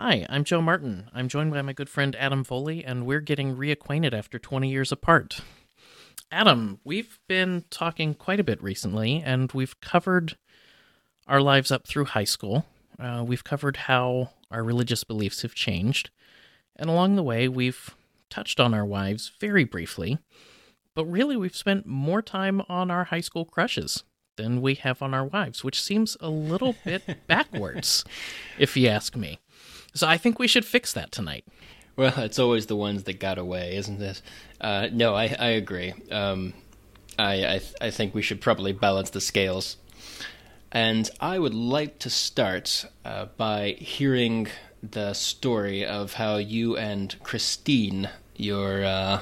Hi, I'm Joe Martin. I'm joined by my good friend Adam Foley, and we're getting reacquainted after 20 years apart. Adam, we've been talking quite a bit recently, and we've covered our lives up through high school. We've covered how our religious beliefs have changed, and along the way, we've touched on our wives very briefly, but really we've spent more time on our high school crushes than we have on our wives, which seems a little bit backwards, if you ask me. So I think we should fix that tonight. Well, it's always the ones that got away, isn't it? No, I agree. I think we should probably balance the scales. And I would like to start by hearing the story of how you and Christine, your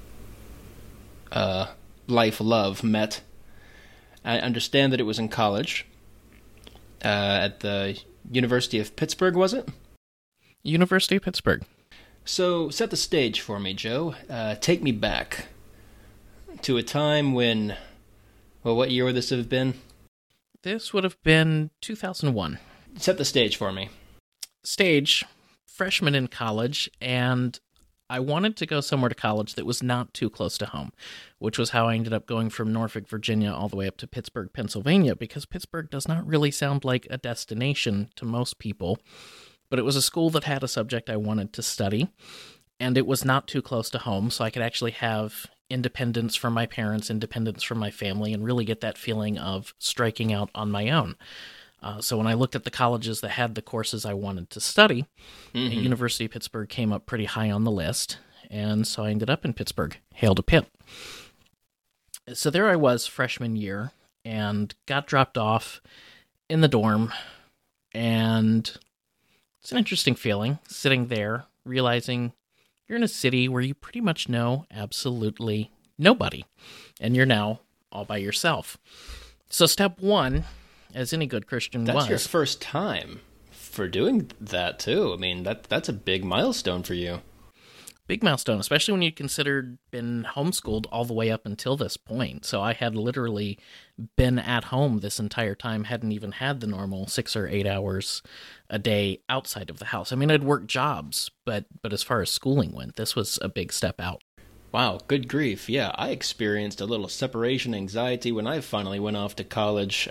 life love, met. I understand that it was in college, at the University of Pittsburgh, was it? University of Pittsburgh. So, set the stage for me, Joe. Take me back to a time when, well, what year would this have been? This would have been 2001. Set the stage for me. Stage, freshman in college, and I wanted to go somewhere to college that was not too close to home, which was how I ended up going from Norfolk, Virginia, all the way up to Pittsburgh, Pennsylvania, because Pittsburgh does not really sound like a destination to most people. But it was a school that had a subject I wanted to study, and it was not too close to home, so I could actually have independence from my parents, independence from my family, and really get that feeling of striking out on my own. So when I looked at the colleges that had the courses I wanted to study, University of Pittsburgh came up pretty high on the list, and so I ended up in Pittsburgh. Hail to Pitt. So there I was, freshman year, and got dropped off in the dorm, and it's an interesting feeling, sitting there, realizing you're in a city where you pretty much know absolutely nobody, and you're now all by yourself. So step one, as any good Christian That's your first time for doing that, too. I mean, that's a big milestone for you. Big milestone, especially when you considered been homeschooled all the way up until this point. So I had literally been at home this entire time, hadn't even had the normal 6 or 8 hours a day outside of the house. I mean, I'd worked jobs, but as far as schooling went, this was a big step out. Wow, good grief. Yeah, I experienced a little separation anxiety when I finally went off to college.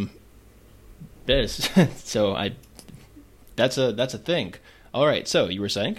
So that's a thing. All right, so you were saying?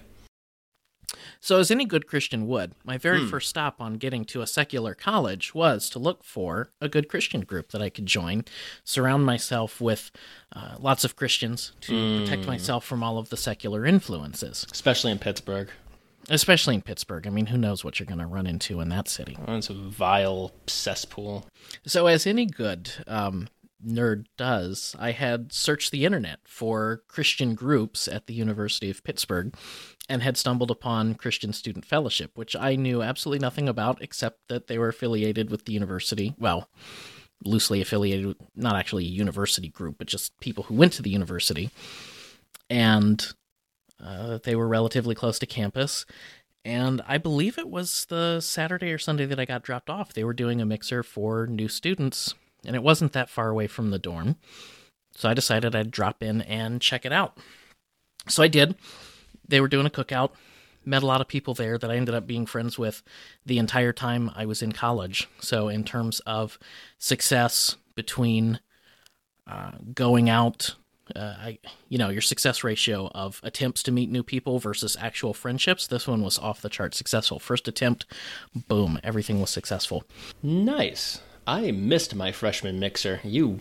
So as any good Christian would, my very first stop on getting to a secular college was to look for a good Christian group that I could join, surround myself with lots of Christians to protect myself from all of the secular influences. Especially in Pittsburgh. Especially in Pittsburgh. I mean, who knows what you're going to run into in that city. Oh, it's a vile cesspool. So as any good nerd does, I had searched the internet for Christian groups at the University of Pittsburgh and had stumbled upon Christian Student Fellowship, which I knew absolutely nothing about except that they were affiliated with the university. Well, loosely affiliated with, not actually a university group, but just people who went to the university. And they were relatively close to campus. And I believe it was the Saturday or Sunday that I got dropped off. They were doing a mixer for new students, and it wasn't that far away from the dorm. So I decided I'd drop in and check it out. So I did. They were doing a cookout, met a lot of people there that I ended up being friends with the entire time I was in college. So in terms of success between going out, your success ratio of attempts to meet new people versus actual friendships, this one was off the chart successful. First attempt, boom, everything was successful. Nice. I missed my freshman mixer.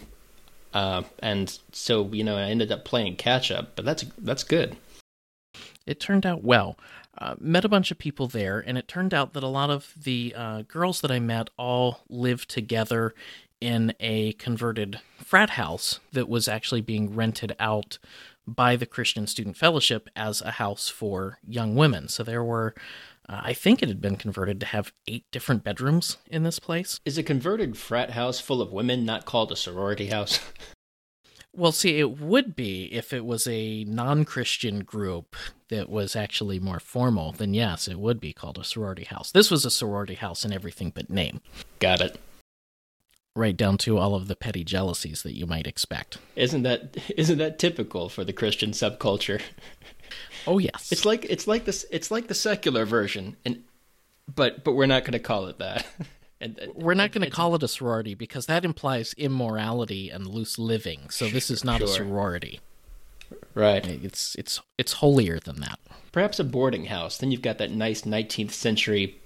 And so, I ended up playing catch up, but that's good. It turned out well. Met a bunch of people there, and it turned out that a lot of the girls that I met all lived together in a converted frat house that was actually being rented out by the Christian Student Fellowship as a house for young women. So there were, I think it had been converted to have 8 different bedrooms in this place. Is a converted frat house full of women not called a sorority house? Well, see, it would be if it was a non-Christian group that was actually more formal, then yes, it would be called a sorority house. This was a sorority house in everything but name. Got it. right down to all of the petty jealousies that you might expect. Isn't that typical for the Christian subculture? Oh yes, it's like the secular version, but we're not going to call it that. We're not going to call it a sorority because that implies immorality and loose living. So this is not a sorority, right? It's holier than that. Perhaps a boarding house. Then you've got that nice 19th century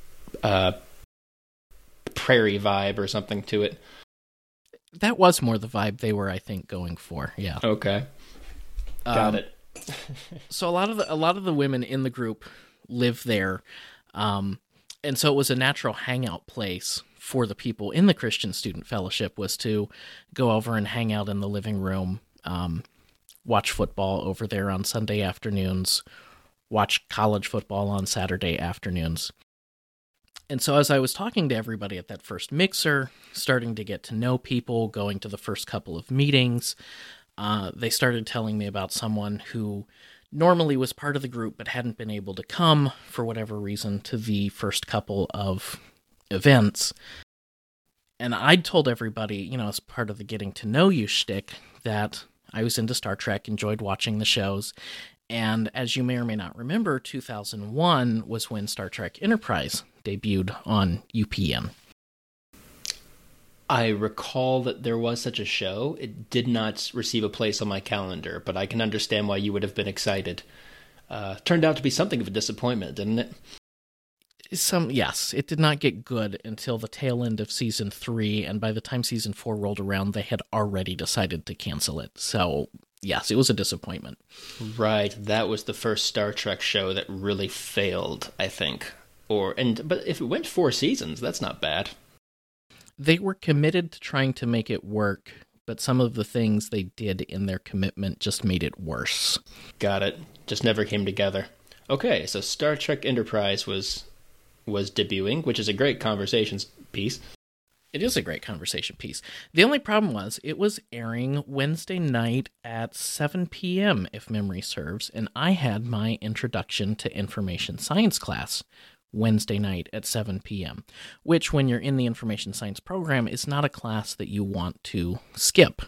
prairie vibe or something to it. That was more the vibe they were, I think, going for. Yeah. Okay. Got it. So a lot of the women in the group live there, and so it was a natural hangout place for the people in the Christian Student Fellowship was to go over and hang out in the living room, watch football over there on Sunday afternoons, watch college football on Saturday afternoons. And so as I was talking to everybody at that first mixer, starting to get to know people, going to the first couple of meetings, they started telling me about someone who normally was part of the group but hadn't been able to come for whatever reason to the first couple of events. And I'd told everybody, as part of the getting to know you shtick, that I was into Star Trek, enjoyed watching the shows. And as you may or may not remember, 2001 was when Star Trek Enterprise debuted on UPN. I recall that there was such a show. It did not receive a place on my calendar, but I can understand why you would have been excited. Turned out to be something of a disappointment, didn't it? Yes, it did not get good until the tail end of season 3, and by the time season 4 rolled around, they had already decided to cancel it. So, yes, it was a disappointment. Right, that was the first Star Trek show that really failed, I think. But if it went 4 seasons, that's not bad. They were committed to trying to make it work, but some of the things they did in their commitment just made it worse. Got it. Just never came together. Okay, so Star Trek Enterprise was debuting, which is a great conversations piece. It is a great conversation piece. The only problem was it was airing Wednesday night at 7 p.m., if memory serves, and I had my introduction to information science class Wednesday night at 7 p.m., which, when you're in the information science program, is not a class that you want to skip.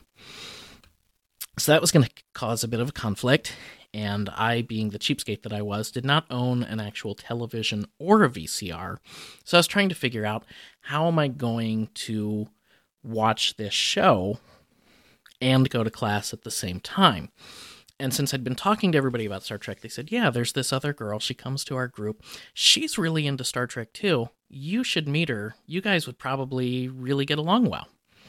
So that was going to cause a bit of a conflict, and I, being the cheapskate that I was, did not own an actual television or a VCR. So I was trying to figure out, how am I going to watch this show and go to class at the same time? And since I'd been talking to everybody about Star Trek, they said, yeah, there's this other girl. She comes to our group. She's really into Star Trek, too. You should meet her. You guys would probably really get along well.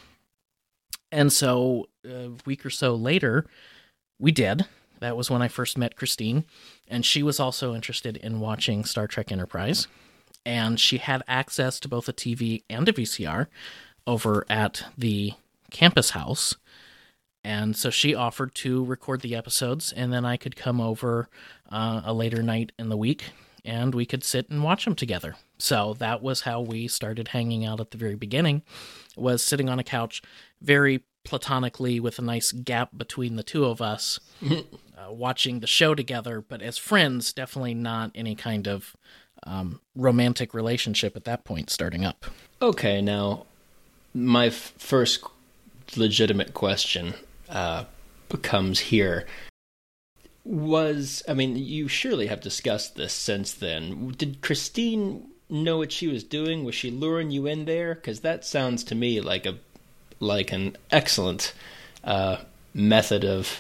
And so a week or so later, we did. That was when I first met Christine. And she was also interested in watching Star Trek Enterprise. And she had access to both a TV and a VCR over at the campus house. And so she offered to record the episodes, and then I could come over a later night in the week, and we could sit and watch them together. So that was how we started hanging out at the very beginning, was sitting on a couch very platonically with a nice gap between the two of us, watching the show together, but as friends, definitely not any kind of romantic relationship at that point starting up. Okay, now, my first legitimate question becomes here. You surely have discussed this since then. Did Christine know what she was doing? Was she luring you in there? Because that sounds to me like an excellent method of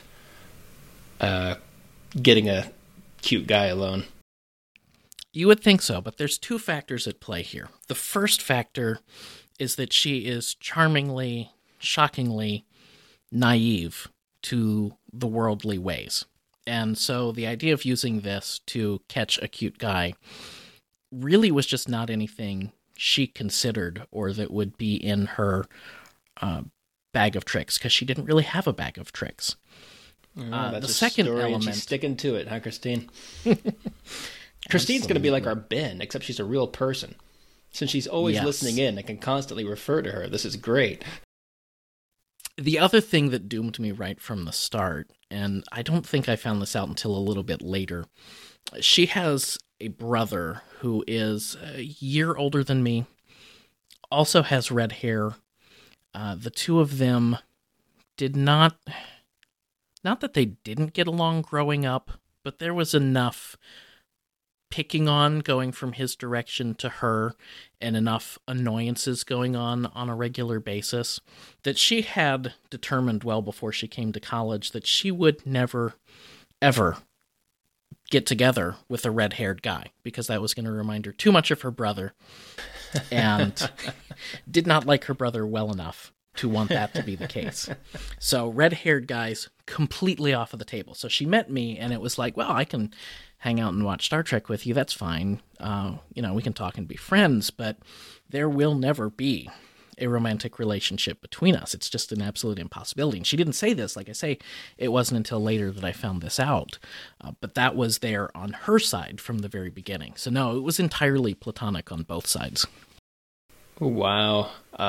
getting a cute guy alone. You would think so, but there's 2 factors at play here. The first factor is that she is charmingly, shockingly naive to the worldly ways. And so the idea of using this to catch a cute guy really was just not anything she considered or that would be in her bag of tricks, because she didn't really have a bag of tricks. That's the second story, element... She's sticking to it, huh, Christine? Christine's going to be like our Ben, except she's a real person. Since she's always listening in and can constantly refer to her, this is great. The other thing that doomed me right from the start, and I don't think I found this out until a little bit later, she has a brother who is a year older than me, also has red hair, The two of them did not that they didn't get along growing up, but there was enough picking on going from his direction to her and enough annoyances going on a regular basis that she had determined well before she came to college that she would never, ever get together with a red-haired guy because that was going to remind her too much of her brother and did not like her brother well enough to want that to be the case. So red-haired guys completely off of the table. So she met me and it was like, well, I can hang out and watch Star Trek with you. That's fine. We can talk and be friends, but there will never be a romantic relationship between us. It's just an absolute impossibility. And she didn't say this. Like I say, it wasn't until later that I found this out. But that was there on her side from the very beginning. So no, it was entirely platonic on both sides. Wow.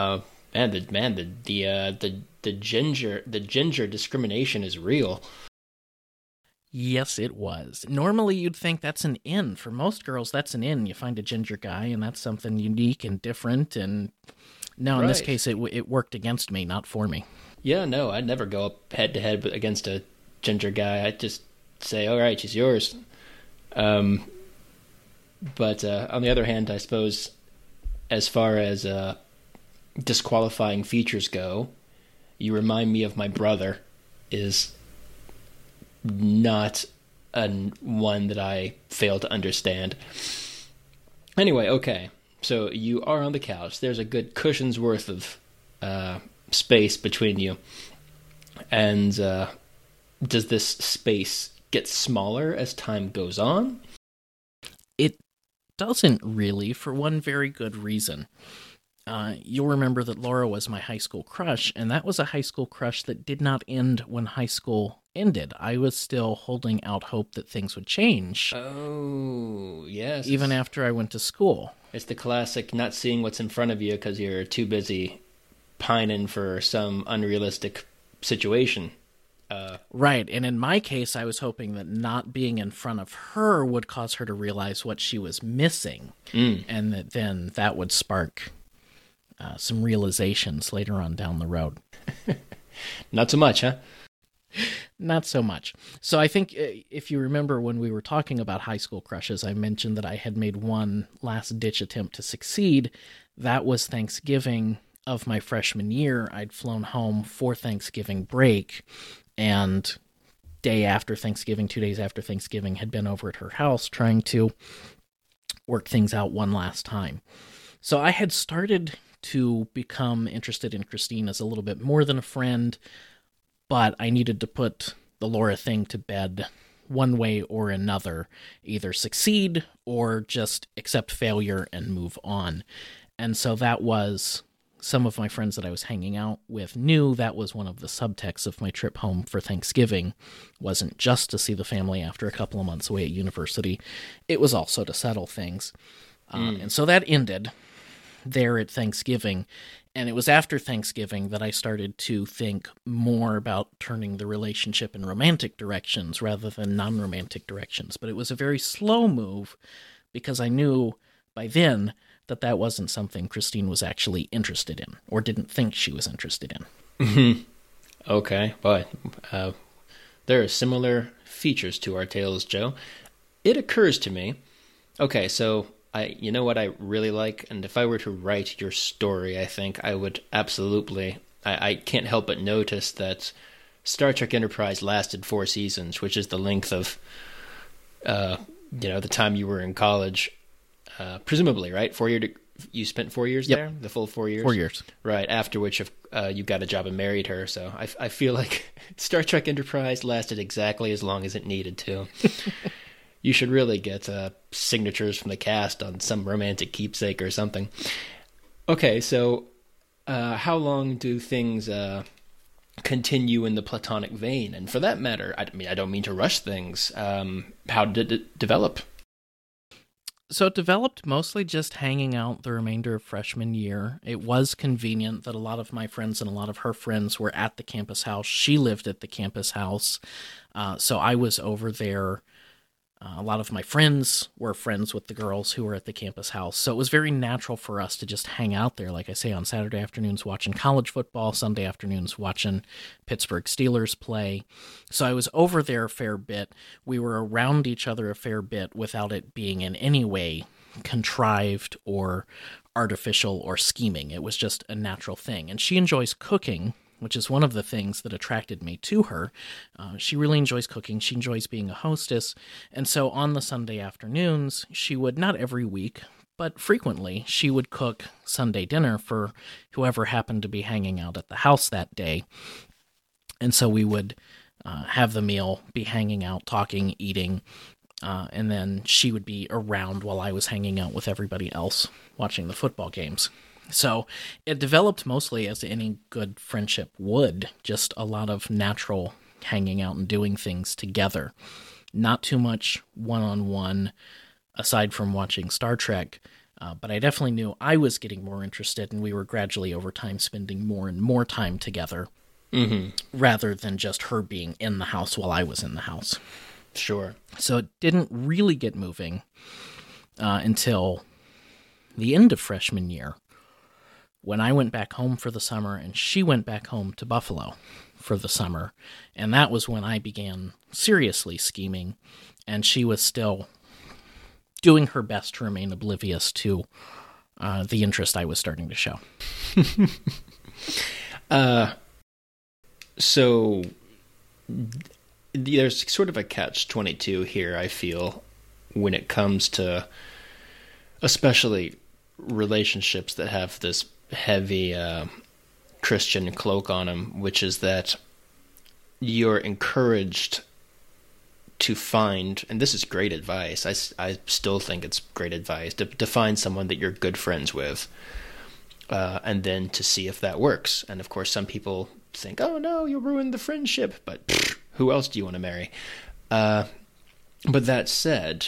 The ginger discrimination is real. Yes, it was. Normally, you'd think that's an in. For most girls, that's an in. You find a ginger guy, and that's something unique and different. And no, in this case, it worked against me, not for me. Yeah, no, I'd never go up head-to-head against a ginger guy. I'd just say, all right, she's yours. But on the other hand, I suppose, as far as disqualifying features go, you remind me of my brother is not one that I fail to understand. Anyway, okay. So you are on the couch. There's a good cushion's worth of space between you. And does this space get smaller as time goes on? It doesn't really, for one very good reason. You'll remember that Laura was my high school crush, and that was a high school crush that did not end when high school ended. I was still holding out hope that things would change. Oh, yes. Even after I went to school. It's the classic not seeing what's in front of you because you're too busy pining for some unrealistic situation. Right, and in my case, I was hoping that not being in front of her would cause her to realize what she was missing, and that then that would spark some realizations later on down the road. Not so much, huh? Not so much. So I think if you remember when we were talking about high school crushes, I mentioned that I had made one last-ditch attempt to succeed. That was Thanksgiving of my freshman year. I'd flown home for Thanksgiving break, and day after Thanksgiving, 2 days after Thanksgiving, had been over at her house trying to work things out one last time. So I had started to become interested in Christine as a little bit more than a friend, but I needed to put the Laura thing to bed one way or another, either succeed or just accept failure and move on. And so that was, some of my friends that I was hanging out with knew that was one of the subtexts of my trip home for Thanksgiving. Wasn't just to see the family after a couple of months away at university. It was also to settle things. And so that ended there at Thanksgiving. And it was after Thanksgiving that I started to think more about turning the relationship in romantic directions rather than non-romantic directions. But it was a very slow move because I knew by then that that wasn't something Christine was actually interested in or didn't think she was interested in. Okay, but there are similar features to our tales, Joe. It occurs to me, okay, so you know what I really like? And if I were to write your story, I think I would absolutely... I can't help but notice that Star Trek Enterprise lasted 4 seasons, which is the length of, the time you were in college. Presumably, right? You spent 4 years there? The full 4 years? 4 years. Right, after which you got a job and married her. So I feel like Star Trek Enterprise lasted exactly as long as it needed to. You should really get signatures from the cast on some romantic keepsake or something. Okay, so how long do things continue in the platonic vein? And for that matter, I don't mean to rush things. How did it develop? So it developed mostly just hanging out the remainder of freshman year. It was convenient that a lot of my friends and a lot of her friends were at the campus house. She lived at the campus house, so I was over there A lot of my friends were friends with the girls who were at the campus house, so it was very natural for us to just hang out there, like I say, on Saturday afternoons watching college football, Sunday afternoons watching Pittsburgh Steelers play. So I was over there a fair bit. We were around each other a fair bit without it being in any way contrived or artificial or scheming. It was just a natural thing. And she enjoys cooking, which is one of the things that attracted me to her. She really enjoys cooking. She enjoys being a hostess. And so on the Sunday afternoons, she would, not every week, but frequently, she would cook Sunday dinner for whoever happened to be hanging out at the house that day. And so we would have the meal, be hanging out, talking, eating, and then she would be around while I was hanging out with everybody else watching the football games. So it developed mostly as any good friendship would, just a lot of natural hanging out and doing things together. Not too much one-on-one, aside from watching Star Trek, but I definitely knew I was getting more interested, and we were gradually over time spending more and more time together, rather than just her being in the house while I was in the house. Sure. So it didn't really get moving until the end of freshman year, when I went back home for the summer and she went back home to Buffalo for the summer. And that was when I began seriously scheming, and she was still doing her best to remain oblivious to the interest I was starting to show. So there's sort of a catch-22 here, I feel, when it comes to especially relationships that have this heavy Christian cloak on them, which is that you're encouraged to find, and this is great advice, I still think it's great advice, to find someone that you're good friends with, and then to see if that works. And of course, some people think, oh no, you'll ruin the friendship, but pfft, who else do you want to marry? But that said,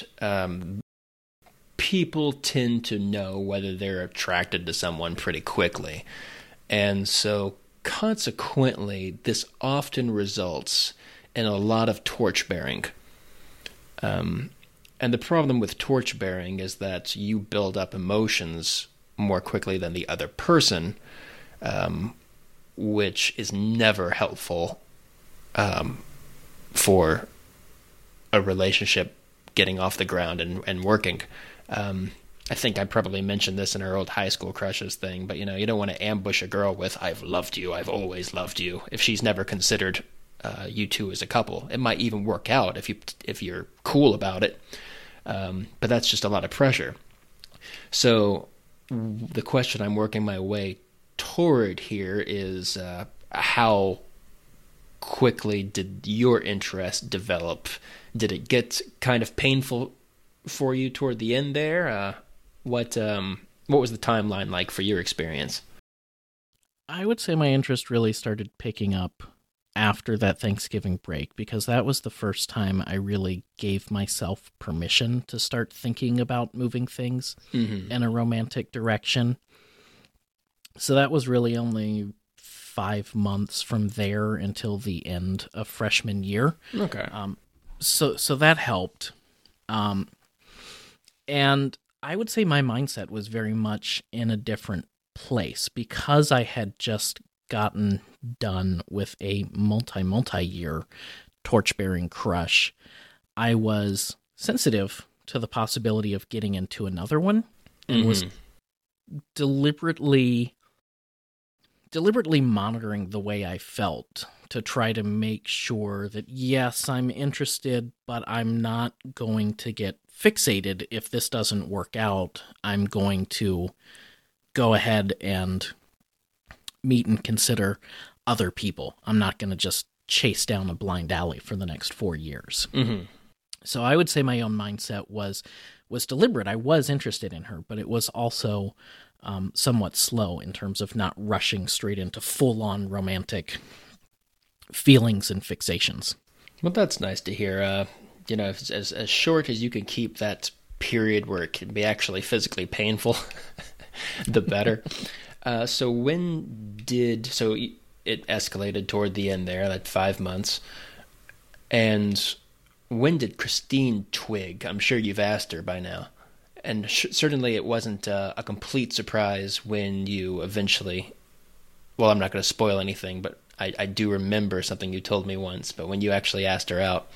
people tend to know whether they're attracted to someone pretty quickly. And so consequently, this often results in a lot of torch-bearing. And the problem with torch-bearing is that you build up emotions more quickly than the other person, which is never helpful for a relationship getting off the ground and working. I think I probably mentioned this in our old high school crushes thing, but you don't want to ambush a girl with "I've loved you, I've always loved you" if she's never considered you two as a couple. It might even work out if you're cool about it, but that's just a lot of pressure. So the question I'm working my way toward here is how quickly did your interest develop? Did it get kind of painful for you toward the end there? What was the timeline like for your experience? I would say my interest really started picking up after that Thanksgiving break, because that was the first time I really gave myself permission to start thinking about moving things in a romantic direction. So that was really only 5 months from there until the end of freshman year. Okay. So that helped. And I would say my mindset was very much in a different place because I had just gotten done with a multi-year torch-bearing crush. I was sensitive to the possibility of getting into another one and was deliberately monitoring the way I felt to try to make sure that, yes, I'm interested, but I'm not going to get fixated if this doesn't work out. I'm going to go ahead and meet and consider other people. I'm not going to just chase down a blind alley for the next 4 years. So I would say my own mindset was deliberate. I was interested in her, but it was also somewhat slow in terms of not rushing straight into full-on romantic feelings and fixations. Well, that's nice to hear. As short as you can keep that period where it can be actually physically painful, the better. So it escalated toward the end there, that 5 months. And when did Christine twig? I'm sure you've asked her by now. And certainly it wasn't a complete surprise when you eventually... Well, I'm not going to spoil anything, but I do remember something you told me once, but when you actually asked her out.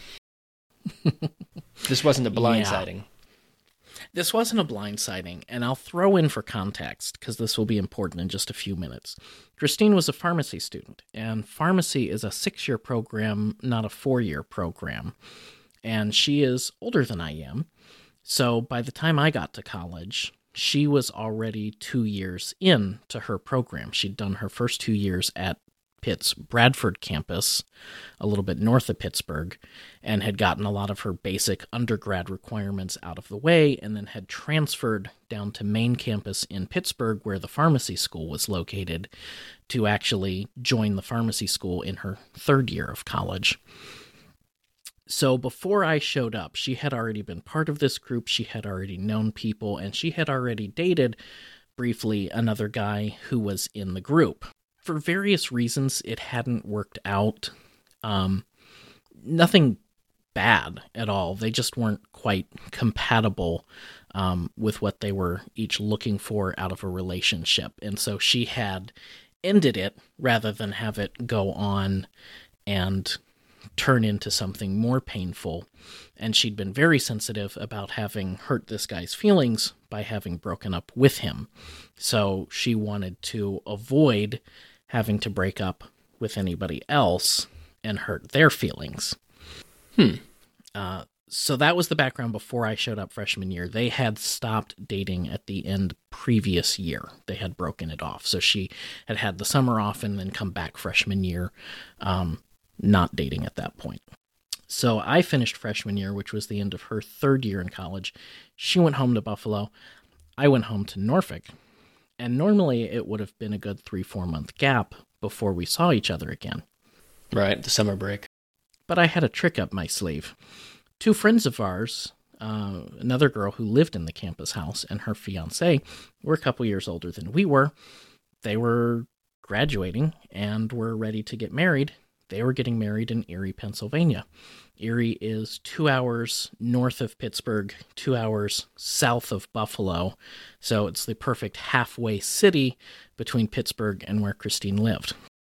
This wasn't a blindsiding. This wasn't a blindsiding, and I'll throw in for context, because this will be important in just a few minutes. Christine was a pharmacy student, and pharmacy is a 6-year program, not a 4-year program. And she is older than I am, so by the time I got to college, she was already 2 years into her program. She'd done her first 2 years at Pitt's Bradford campus, a little bit north of Pittsburgh, and had gotten a lot of her basic undergrad requirements out of the way, and then had transferred down to main campus in Pittsburgh, where the pharmacy school was located, to actually join the pharmacy school in her 3rd year of college. So before I showed up, she had already been part of this group, she had already known people, and she had already dated, briefly, another guy who was in the group. For various reasons, it hadn't worked out. Nothing bad at all. They just weren't quite compatible with what they were each looking for out of a relationship. And so she had ended it rather than have it go on and turn into something more painful. And she'd been very sensitive about having hurt this guy's feelings by having broken up with him. So she wanted to avoid having to break up with anybody else and hurt their feelings. So that was the background before I showed up freshman year. They had stopped dating at the end previous year. They had broken it off. So she had had the summer off and then come back freshman year, not dating at that point. So I finished freshman year, which was the end of her 3rd year in college. She went home to Buffalo. I went home to Norfolk. And normally it would have been a good 3-4 month gap before we saw each other again. Right, the summer break. But I had a trick up my sleeve. 2 friends of ours, another girl who lived in the campus house and her fiancé, were a couple years older than we were. They were graduating and were ready to get married. They were getting married in Erie, Pennsylvania. Erie is 2 hours north of Pittsburgh, 2 hours south of Buffalo. So it's the perfect halfway city between Pittsburgh and where Christine lived.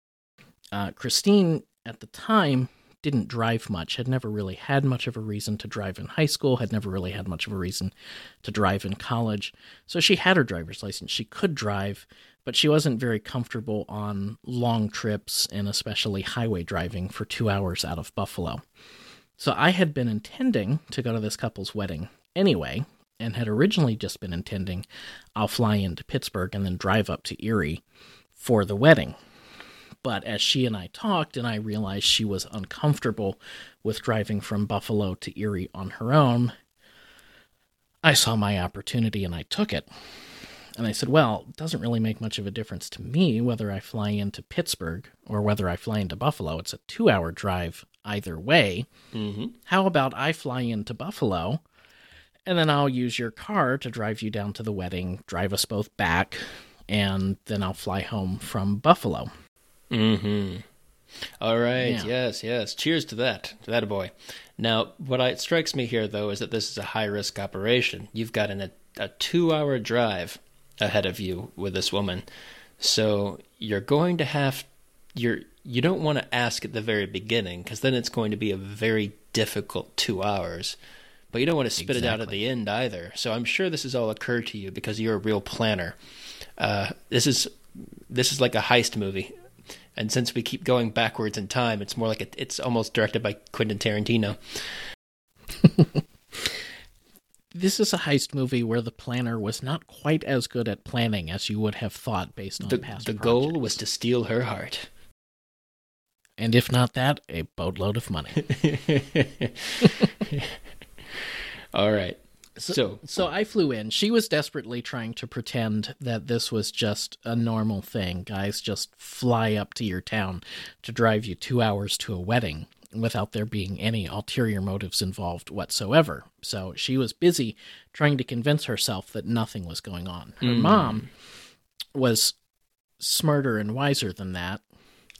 Christine, at the time, didn't drive much, had never really had much of a reason to drive in high school, had never really had much of a reason to drive in college. So she had her driver's license. She could drive, but she wasn't very comfortable on long trips and especially highway driving for 2 hours out of Buffalo. So I had been intending to go to this couple's wedding anyway, and had originally just been intending I'll fly into Pittsburgh and then drive up to Erie for the wedding. But as she and I talked, and I realized she was uncomfortable with driving from Buffalo to Erie on her own, I saw my opportunity and I took it. And I said, well, it doesn't really make much of a difference to me whether I fly into Pittsburgh or whether I fly into Buffalo. It's a 2-hour drive either way. Mm-hmm. How about I fly into Buffalo, and then I'll use your car to drive you down to the wedding, drive us both back, and then I'll fly home from Buffalo. Mm-hmm. All right. Yeah. Yes. Cheers to that. To that boy. Now, what strikes me here, though, is that this is a high-risk operation. You've got a 2-hour drive ahead of you with this woman. So you're going to have... You don't want to ask at the very beginning, because then it's going to be a very difficult 2 hours. But you don't want to spit it out at the end either. So I'm sure this has all occurred to you because you're a real planner. This is like a heist movie. And since we keep going backwards in time, it's more like it's almost directed by Quentin Tarantino. This is a heist movie where the planner was not quite as good at planning as you would have thought based on past projects. The goal was to steal her heart. And if not that, a boatload of money. All right. So I flew in. She was desperately trying to pretend that this was just a normal thing. Guys just fly up to your town to drive you 2 hours to a wedding without there being any ulterior motives involved whatsoever. So she was busy trying to convince herself that nothing was going on. Her mom was smarter and wiser than that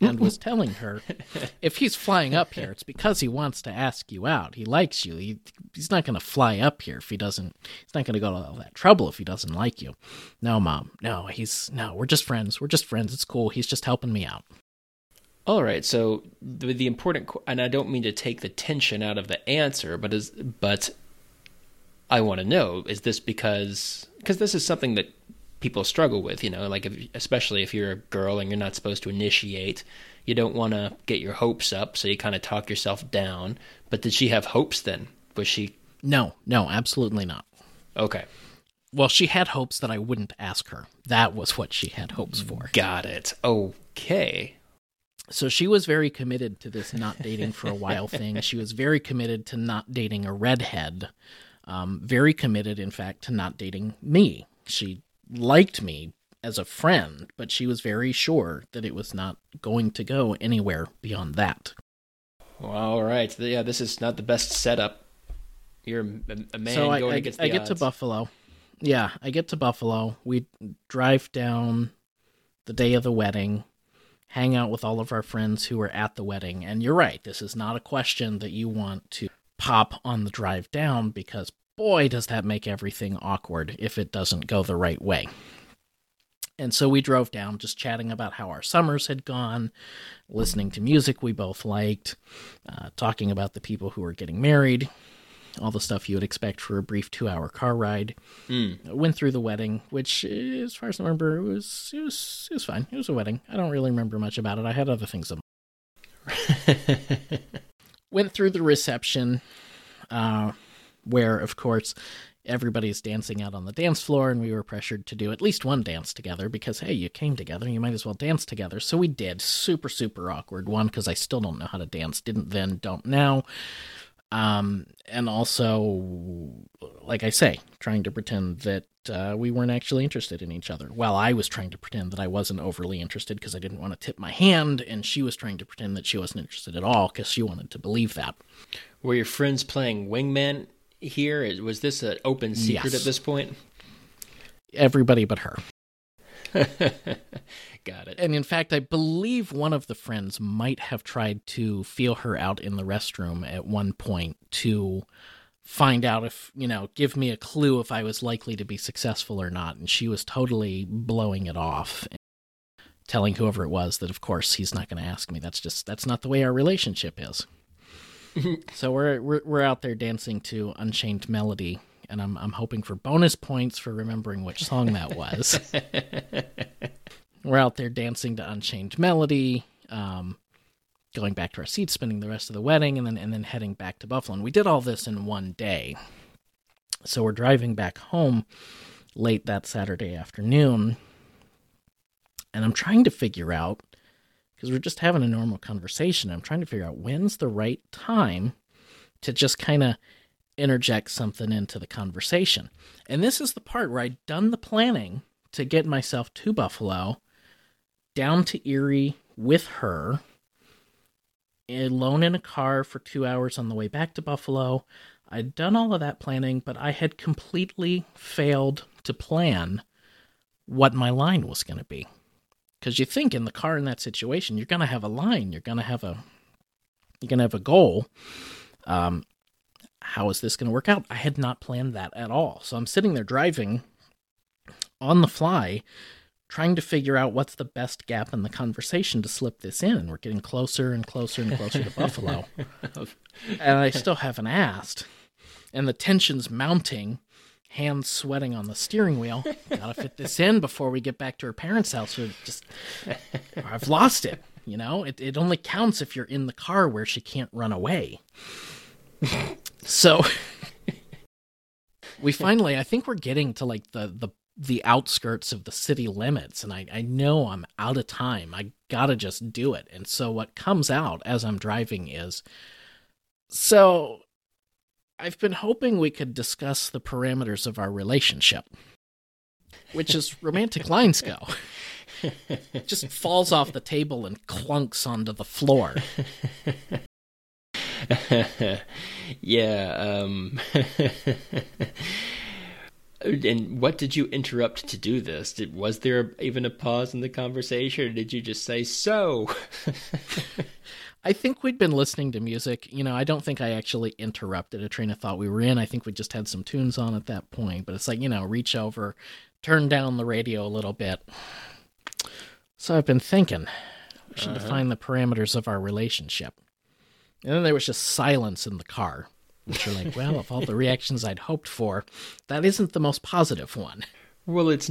and was telling her, if he's flying up here, it's because he wants to ask you out. He likes you. He's not going to fly up here if he doesn't. He's not going to go to all that trouble if he doesn't like you. No, Mom. No, we're just friends. We're just friends. It's cool. He's just helping me out. All right, so the important, and I don't mean to take the tension out of the answer, but I want to know, is this because this is something that people struggle with, like especially if you're a girl and you're not supposed to initiate, you don't want to get your hopes up, so you kind of talk yourself down. But did she have hopes then? Was she? No, absolutely not. Okay. Well, she had hopes that I wouldn't ask her. That was what she had hopes for. Got it. Okay. So she was very committed to this not dating for a while thing. She was very committed to not dating a redhead. Very committed, in fact, to not dating me. She liked me as a friend, but she was very sure that it was not going to go anywhere beyond that. All right. Yeah, this is not the best setup. You're a man so going against the odds. I get to Buffalo. Yeah, I get to Buffalo. We drive down the day of the wedding, hang out with all of our friends who were at the wedding. And you're right, this is not a question that you want to pop on the drive down, because boy, does that make everything awkward if it doesn't go the right way. And so we drove down just chatting about how our summers had gone, listening to music we both liked, talking about the people who were getting married, all the stuff you would expect for a brief 2-hour car ride. Went through the wedding, which, as far as I remember, it was fine. It was a wedding. I don't really remember much about it. I had other things in mind. Went through the reception, where, of course, everybody's dancing out on the dance floor, and we were pressured to do at least one dance together because, hey, you came together, you might as well dance together. So we did. Super, super awkward. One, because I still don't know how to dance. Didn't then, don't now. And also, like I say, trying to pretend that we weren't actually interested in each other. Well, I was trying to pretend that I wasn't overly interested because I didn't want to tip my hand, and she was trying to pretend that she wasn't interested at all because she wanted to believe that. Were your friends playing wingman here? Was this an open secret at this point? Everybody but her. Got it. And in fact, I believe one of the friends might have tried to feel her out in the restroom at one point to find out if, give me a clue if I was likely to be successful or not. And she was totally blowing it off, telling whoever it was that, of course, he's not going to ask me. That's not the way our relationship is. So we're out there dancing to Unchained Melody, and I'm hoping for bonus points for remembering which song that was. We're out there dancing to Unchained Melody, going back to our seats, spending the rest of the wedding, and then heading back to Buffalo. And we did all this in one day. So we're driving back home late that Saturday afternoon, and I'm trying to figure out, because we're just having a normal conversation, I'm trying to figure out when's the right time to just kind of interject something into the conversation. And this is the part where I'd done the planning to get myself to Buffalo, down to Erie with her, alone in a car for 2 hours on the way back to Buffalo. I'd done all of that planning, but I had completely failed to plan what my line was going to be. Because you think in the car in that situation, you're going to have a line, you're going to have a goal. How is this going to work out? I had not planned that at all. So I'm sitting there driving on the fly, trying to figure out what's the best gap in the conversation to slip this in. And we're getting closer and closer and closer to Buffalo. And I still haven't asked. And the tension's mounting, hands sweating on the steering wheel. Gotta fit this in before we get back to her parents' house. I've lost it. It only counts if you're in the car where she can't run away. So we finally, I think we're getting to like the outskirts of the city limits, and I know I'm out of time. I gotta just do it. And so what comes out as I'm driving is, so I've been hoping we could discuss the parameters of our relationship, which is romantic lines go. It just falls off the table and clunks onto the floor. Yeah. And what did you interrupt to do this? Was there even a pause in the conversation, or did you just say, so? I think we'd been listening to music. I don't think I actually interrupted a train of thought we were in. I think we just had some tunes on at that point. But it's like, reach over, turn down the radio a little bit. So I've been thinking, we should define the parameters of our relationship. And then there was just silence in the car. Which are like, well, of all the reactions I'd hoped for, that isn't the most positive one. Well, it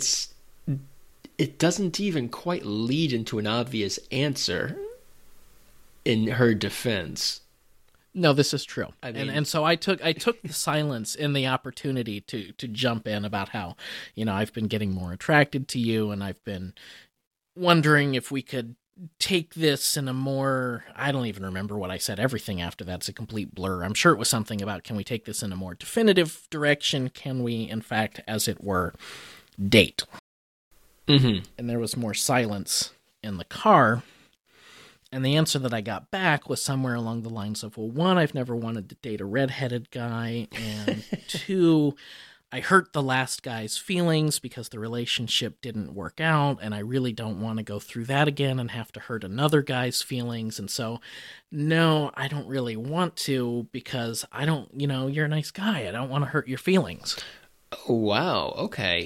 doesn't even quite lead into an obvious answer in her defense. No, this is true. I mean, and so I took the silence and the opportunity to jump in about how, I've been getting more attracted to you, and I've been wondering if we could take this in a more, I don't even remember what I said. Everything after that's a complete blur. I'm sure it was something about, can we take this in a more definitive direction? Can we, in fact, as it were, date? Mm-hmm. And there was more silence in the car. And the answer that I got back was somewhere along the lines of, well, one, I've never wanted to date a redheaded guy. And two, I hurt the last guy's feelings because the relationship didn't work out, and I really don't want to go through that again and have to hurt another guy's feelings. And so, no, I don't really want to, because I don't, you're a nice guy. I don't want to hurt your feelings. Oh, wow. Okay.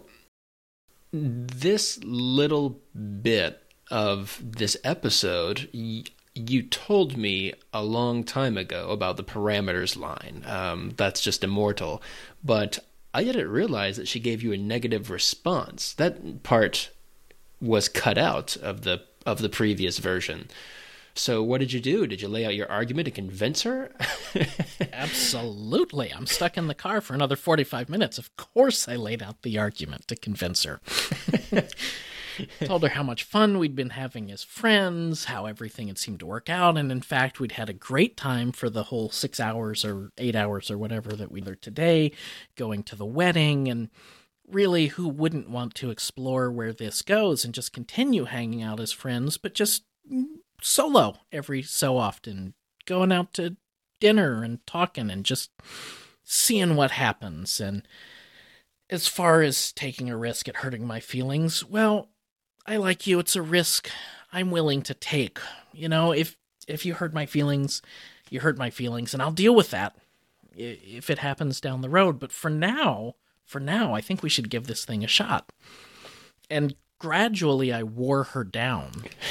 This little bit of this episode, you told me a long time ago about the parameters line. That's just immortal. But I didn't realize that she gave you a negative response. That part was cut out of the previous version. So what did you do? Did you lay out your argument to convince her? Absolutely. I'm stuck in the car for another 45 minutes. Of course I laid out the argument to convince her. Told her how much fun we'd been having as friends, how everything had seemed to work out, and in fact, we'd had a great time for the whole 6 hours or 8 hours or whatever that we were today, going to the wedding, and really, who wouldn't want to explore where this goes and just continue hanging out as friends, but just solo every so often, going out to dinner and talking and just seeing what happens. And as far as taking a risk at hurting my feelings, well, I like you. It's a risk I'm willing to take. If you hurt my feelings, you hurt my feelings, and I'll deal with that if it happens down the road. But for now, I think we should give this thing a shot. And gradually, I wore her down.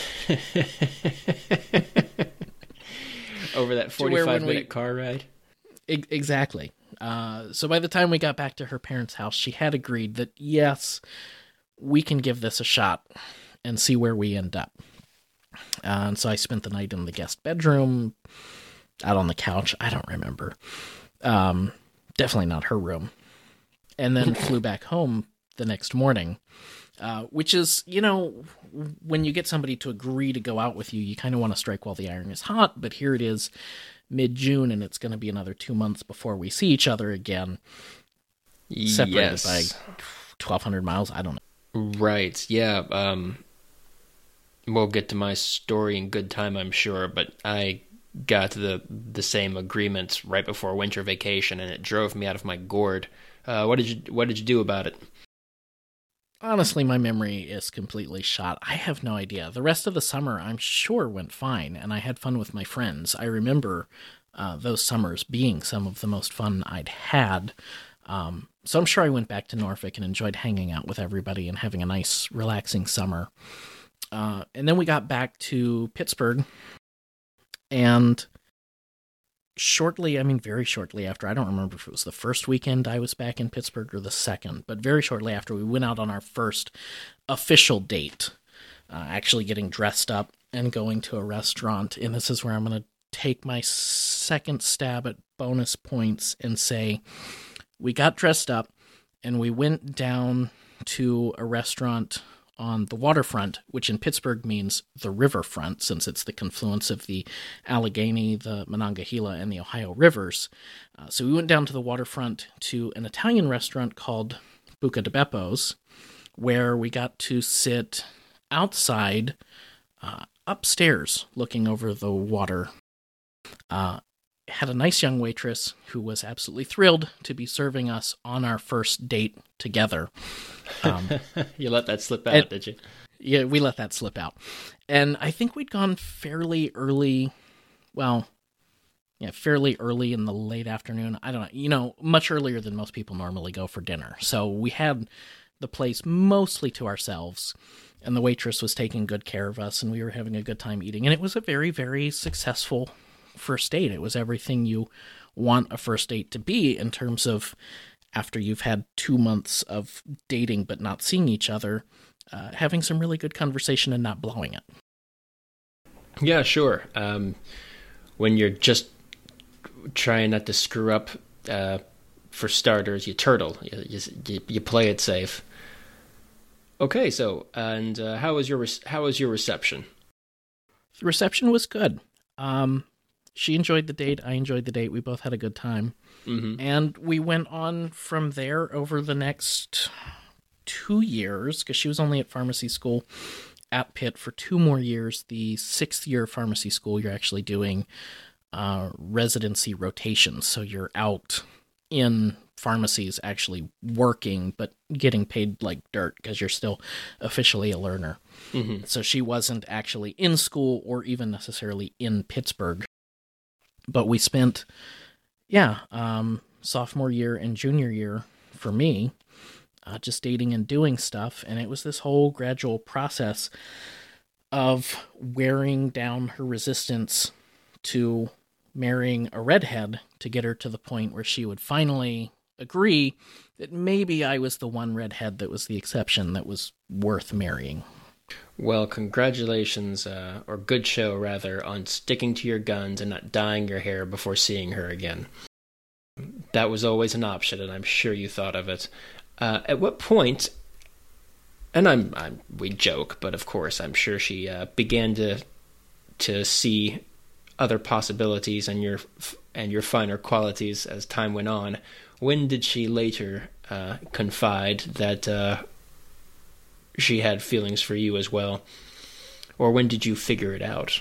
Over that 45-minute car ride? Exactly. So by the time we got back to her parents' house, she had agreed that, yes, we can give this a shot and see where we end up. And so I spent the night in the guest bedroom, out on the couch. I don't remember. Definitely not her room. And then flew back home the next morning, which is, when you get somebody to agree to go out with you, you kind of want to strike while the iron is hot. But here it is, mid-June, and it's going to be another 2 months before we see each other again. Separated by 1,200 miles. I don't know. Right, yeah. We'll get to my story in good time, I'm sure, but I got the same agreement right before winter vacation, and it drove me out of my gourd. What did you do about it? Honestly, my memory is completely shot. I have no idea. The rest of the summer, I'm sure, went fine, and I had fun with my friends. I remember those summers being some of the most fun I'd had. So I'm sure I went back to Norfolk and enjoyed hanging out with everybody and having a nice, relaxing summer. And then we got back to Pittsburgh, and very shortly after, I don't remember if it was the first weekend I was back in Pittsburgh or the second, but very shortly after, we went out on our first official date, actually getting dressed up and going to a restaurant. And this is where I'm going to take my second stab at bonus points and say, we got dressed up and we went down to a restaurant on the waterfront, which in Pittsburgh means the riverfront, since it's the confluence of the Allegheny, the Monongahela, and the Ohio rivers. So we went down to the waterfront to an Italian restaurant called Buca di Beppo's, where we got to sit outside, upstairs, looking over the water. had a nice young waitress who was absolutely thrilled to be serving us on our first date together. You let that slip out, did you? Yeah, we let that slip out. And I think we'd gone fairly early, fairly early in the late afternoon. I don't know, much earlier than most people normally go for dinner. So we had the place mostly to ourselves, and the waitress was taking good care of us, and we were having a good time eating. And it was a very, very successful first date. It was everything you want a first date to be in terms of after you've had 2 months of dating but not seeing each other, having some really good conversation and not blowing it. Yeah, sure. When you're just trying not to screw up, for starters, you turtle. You play it safe. Okay, so and how was your reception? The reception was good. She enjoyed the date. I enjoyed the date. We both had a good time. Mm-hmm. And we went on from there over the next 2 years, because she was only at pharmacy school at Pitt for 2 more years. The 6th year of pharmacy school, you're actually doing residency rotations. So you're out in pharmacies actually working, but getting paid like dirt because you're still officially a learner. Mm-hmm. So she wasn't actually in school or even necessarily in Pittsburgh. But we spent, sophomore year and junior year for me, just dating and doing stuff. And it was this whole gradual process of wearing down her resistance to marrying a redhead to get her to the point where she would finally agree that maybe I was the one redhead that was the exception that was worth marrying. Well, congratulations, or good show, rather, on sticking to your guns and not dyeing your hair before seeing her again. That was always an option, and I'm sure you thought of it. At what point, and we joke, but of course, I'm sure she began to see other possibilities and your finer qualities as time went on. When did she later confide that she had feelings for you as well? Or when did you figure it out?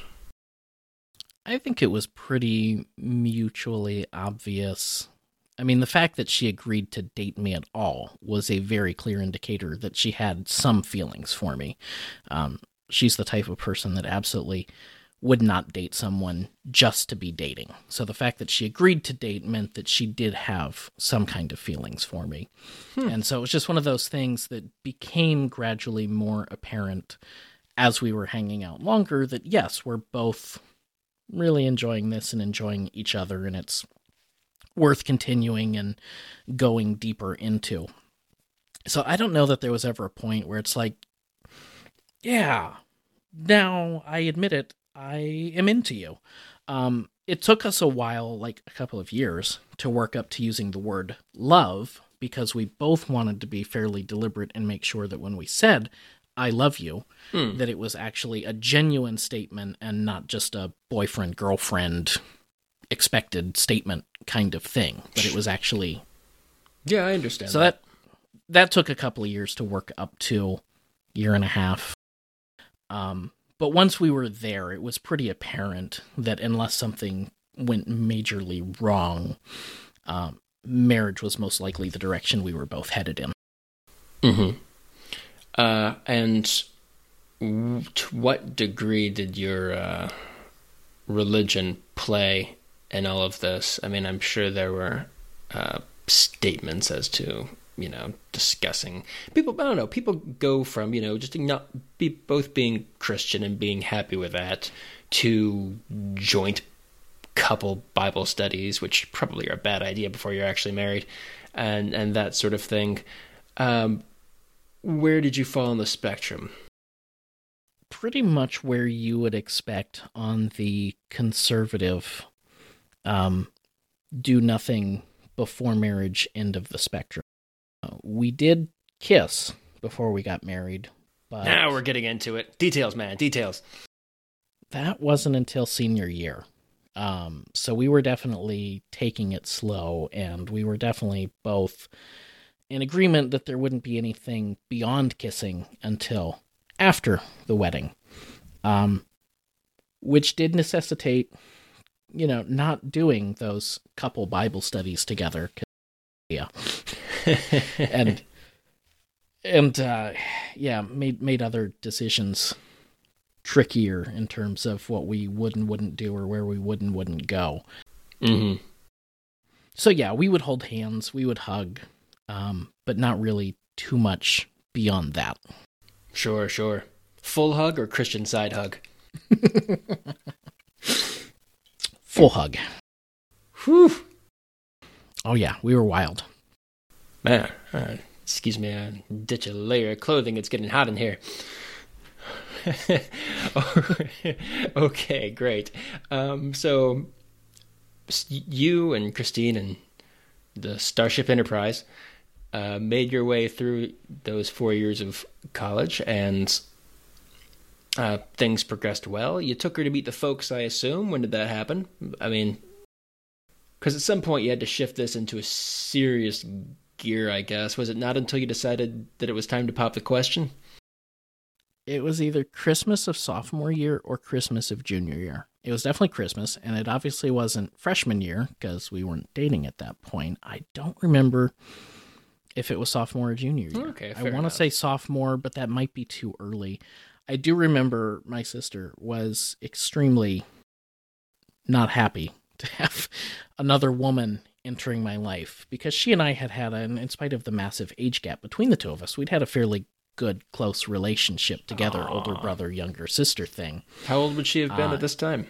I think it was pretty mutually obvious. I mean, the fact that she agreed to date me at all was a very clear indicator that she had some feelings for me. She's the type of person that absolutely would not date someone just to be dating. So the fact that she agreed to date meant that she did have some kind of feelings for me. And so it was just one of those things that became gradually more apparent as we were hanging out longer that, yes, we're both really enjoying this and enjoying each other, and it's worth continuing and going deeper into. So I don't know that there was ever a point where it's like, yeah, now I admit it, I am into you. It took us a while, like a couple of years, to work up to using the word love, because we both wanted to be fairly deliberate and make sure that when we said, I love you, that it was actually a genuine statement and not just a boyfriend-girlfriend expected statement kind of thing. But it was actually... Yeah, I understand. So that took a couple of years to work up to, year and a half. But once we were there, it was pretty apparent that unless something went majorly wrong, marriage was most likely the direction we were both headed in. Mm-hmm. And to what degree did your religion play in all of this? I mean, I'm sure there were statements as to, discussing people. I don't know. People go from, just not be both being Christian and being happy with that to joint couple Bible studies, which probably are a bad idea before you're actually married, and that sort of thing. Where did you fall on the spectrum? Pretty much where you would expect on the conservative, do nothing before marriage end of the spectrum. We did kiss before we got married, but now we're getting into it. Details, man, details. That wasn't until senior year. So we were definitely taking it slow, and we were definitely both in agreement that there wouldn't be anything beyond kissing until after the wedding, which did necessitate not doing those couple Bible studies together. Yeah. and made other decisions trickier in terms of what we would and wouldn't do or where we would and wouldn't go. Mm-hmm. So yeah, we would hold hands, we would hug, but not really too much beyond that. Sure. Full hug or Christian side hug? Full hug. Whew. Oh yeah, we were wild. Man, excuse me, I ditch a layer of clothing. It's getting hot in here. Okay, great. So you and Christine and the Starship Enterprise made your way through those 4 years of college, and things progressed well. You took her to meet the folks, I assume. When did that happen? I mean, because at some point you had to shift this into a serious gear, I guess. Was it not until you decided that it was time to pop the question? It was either Christmas of sophomore year or Christmas of junior year. It was definitely Christmas, and it obviously wasn't freshman year because we weren't dating at that point. I don't remember if it was sophomore or junior year. Okay, I want to say sophomore, but that might be too early. I do remember my sister was extremely not happy to have another woman entering my life because she and I had in spite of the massive age gap between the two of us, we'd had a fairly good, close relationship together. Aww. Older brother, younger sister thing. How old would she have been at this time?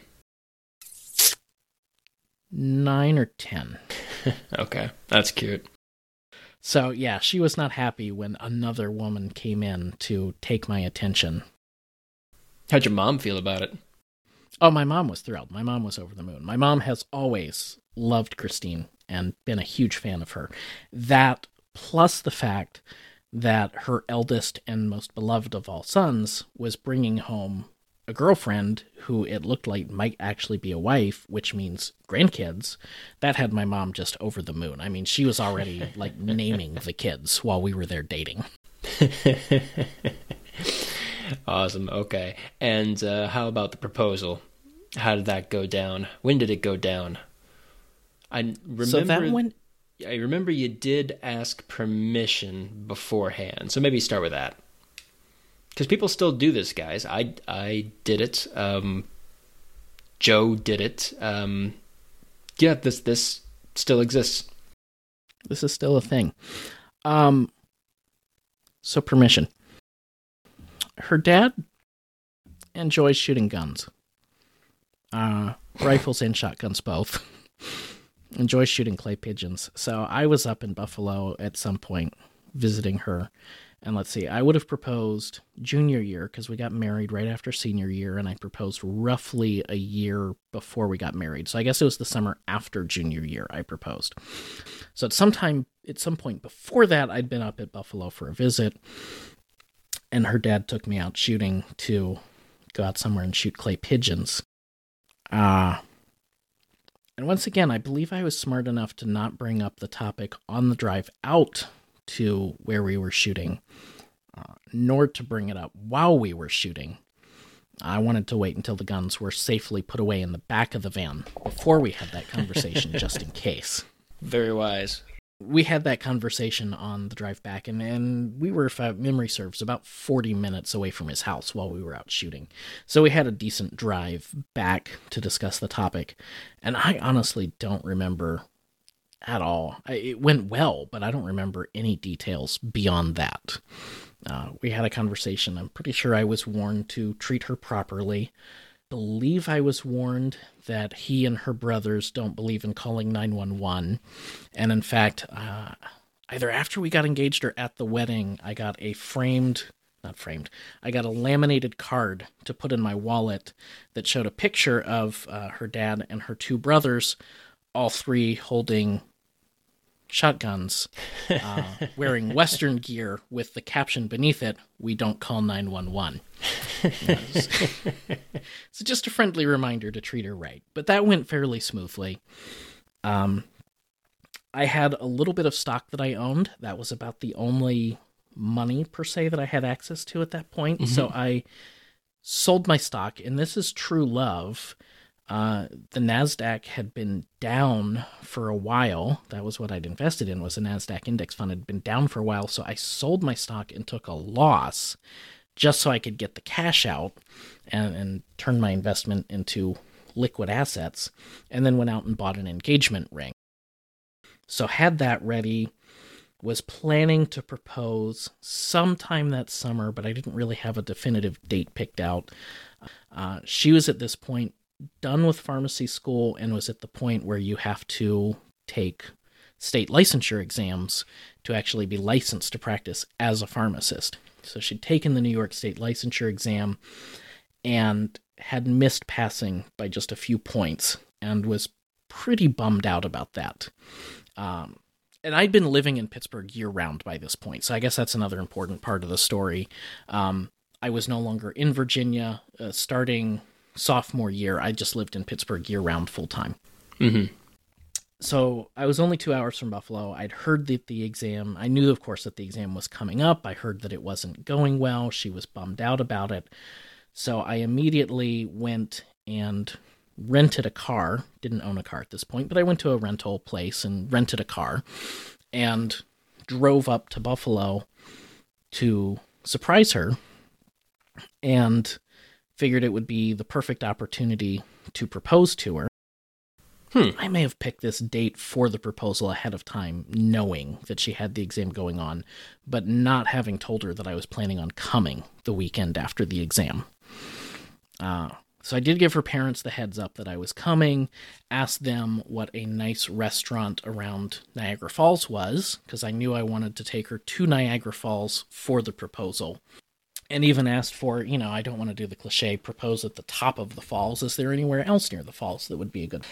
9 or 10. Okay, that's cute. So, yeah, she was not happy when another woman came in to take my attention. How'd your mom feel about it? Oh, my mom was thrilled. My mom was over the moon. My mom has always loved Christine and been a huge fan of her. That, plus the fact that her eldest and most beloved of all sons was bringing home a girlfriend who it looked like might actually be a wife, which means grandkids, that had my mom just over the moon. I mean, she was already, naming the kids while we were there dating. Awesome, okay. And how about the proposal? How did that go down? When did it go down? I remember you did ask permission beforehand, so maybe start with that. Because people still do this, guys. I did it. Joe did it. This still exists. This is still a thing. So permission. Her dad enjoys shooting guns. Rifles and shotguns both. Enjoys shooting clay pigeons. So I was up in Buffalo at some point visiting her. And let's see, I would have proposed junior year because we got married right after senior year, and I proposed roughly a year before we got married. So I guess it was the summer after junior year I proposed. So at some point before that, I'd been up at Buffalo for a visit, and her dad took me out shooting to go out somewhere and shoot clay pigeons. And once again, I believe I was smart enough to not bring up the topic on the drive out to where we were shooting, nor to bring it up while we were shooting. I wanted to wait until the guns were safely put away in the back of the van before we had that conversation, just in case. Very wise. We had that conversation on the drive back, and we were, if memory serves, about 40 minutes away from his house while we were out shooting. So we had a decent drive back to discuss the topic, and I honestly don't remember at all. It went well, but I don't remember any details beyond that. We had a conversation. I'm pretty sure I was warned to treat her properly. Believe I was warned that he and her brothers don't believe in calling 911. And in fact, either after we got engaged or at the wedding, I got a I got a laminated card to put in my wallet that showed a picture of her dad and her two brothers, all three holding shotguns, wearing Western gear with the caption beneath it, "We don't call 911." So just a friendly reminder to treat her right. But that went fairly smoothly. I had a little bit of stock that I owned. That was about the only money, per se, that I had access to at that point. Mm-hmm. So I sold my stock, and this is true love. The NASDAQ had been down for a while. That was what I'd invested in, was a NASDAQ index fund. It had been down for a while, so I sold my stock and took a loss just so I could get the cash out and turn my investment into liquid assets, and then went out and bought an engagement ring. So had that ready, was planning to propose sometime that summer, but I didn't really have a definitive date picked out. She was at this point done with pharmacy school and was at the point where you have to take state licensure exams to actually be licensed to practice as a pharmacist. So she'd taken the New York State licensure exam and had missed passing by just a few points and was pretty bummed out about that. And I'd been living in Pittsburgh year-round by this point, so I guess that's another important part of the story. I was no longer in Virginia. Starting sophomore year, I just lived in Pittsburgh year-round full-time. Mm-hmm. So I was only 2 hours from Buffalo. I'd heard that the exam, I knew, of course, that the exam was coming up. I heard that it wasn't going well. She was bummed out about it. So I immediately went and rented a car. Didn't own a car at this point, but I went to a rental place and rented a car and drove up to Buffalo to surprise her, and figured it would be the perfect opportunity to propose to her. I may have picked this date for the proposal ahead of time, knowing that she had the exam going on, but not having told her that I was planning on coming the weekend after the exam. So I did give her parents the heads up that I was coming, asked them what a nice restaurant around Niagara Falls was, because I knew I wanted to take her to Niagara Falls for the proposal. And even asked for, I don't want to do the cliche, propose at the top of the falls. Is there anywhere else near the falls that would be a good...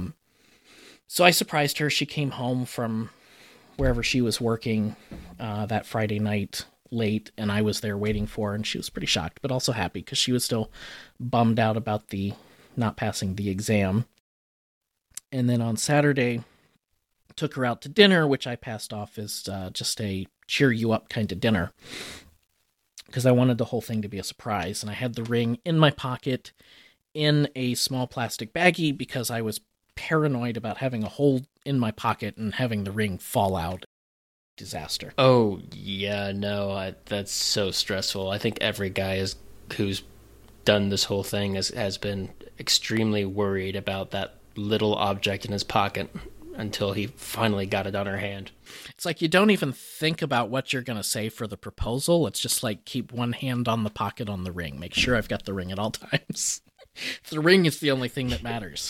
So I surprised her. She came home from wherever she was working that Friday night late, and I was there waiting for her, and she was pretty shocked, but also happy, because she was still bummed out about the not passing the exam. And then on Saturday, took her out to dinner, which I passed off as just a cheer you up kind of dinner, because I wanted the whole thing to be a surprise. And I had the ring in my pocket in a small plastic baggie because I was paranoid about having a hole in my pocket and having the ring fall out. Disaster. Oh, yeah, no, that's so stressful. I think every guy who's done this whole thing has been extremely worried about that little object in his pocket until he finally got it on her hand. It's like you don't even think about what you're going to say for the proposal. It's just like, keep one hand on the pocket on the ring. Make sure I've got the ring at all times. The ring is the only thing that matters.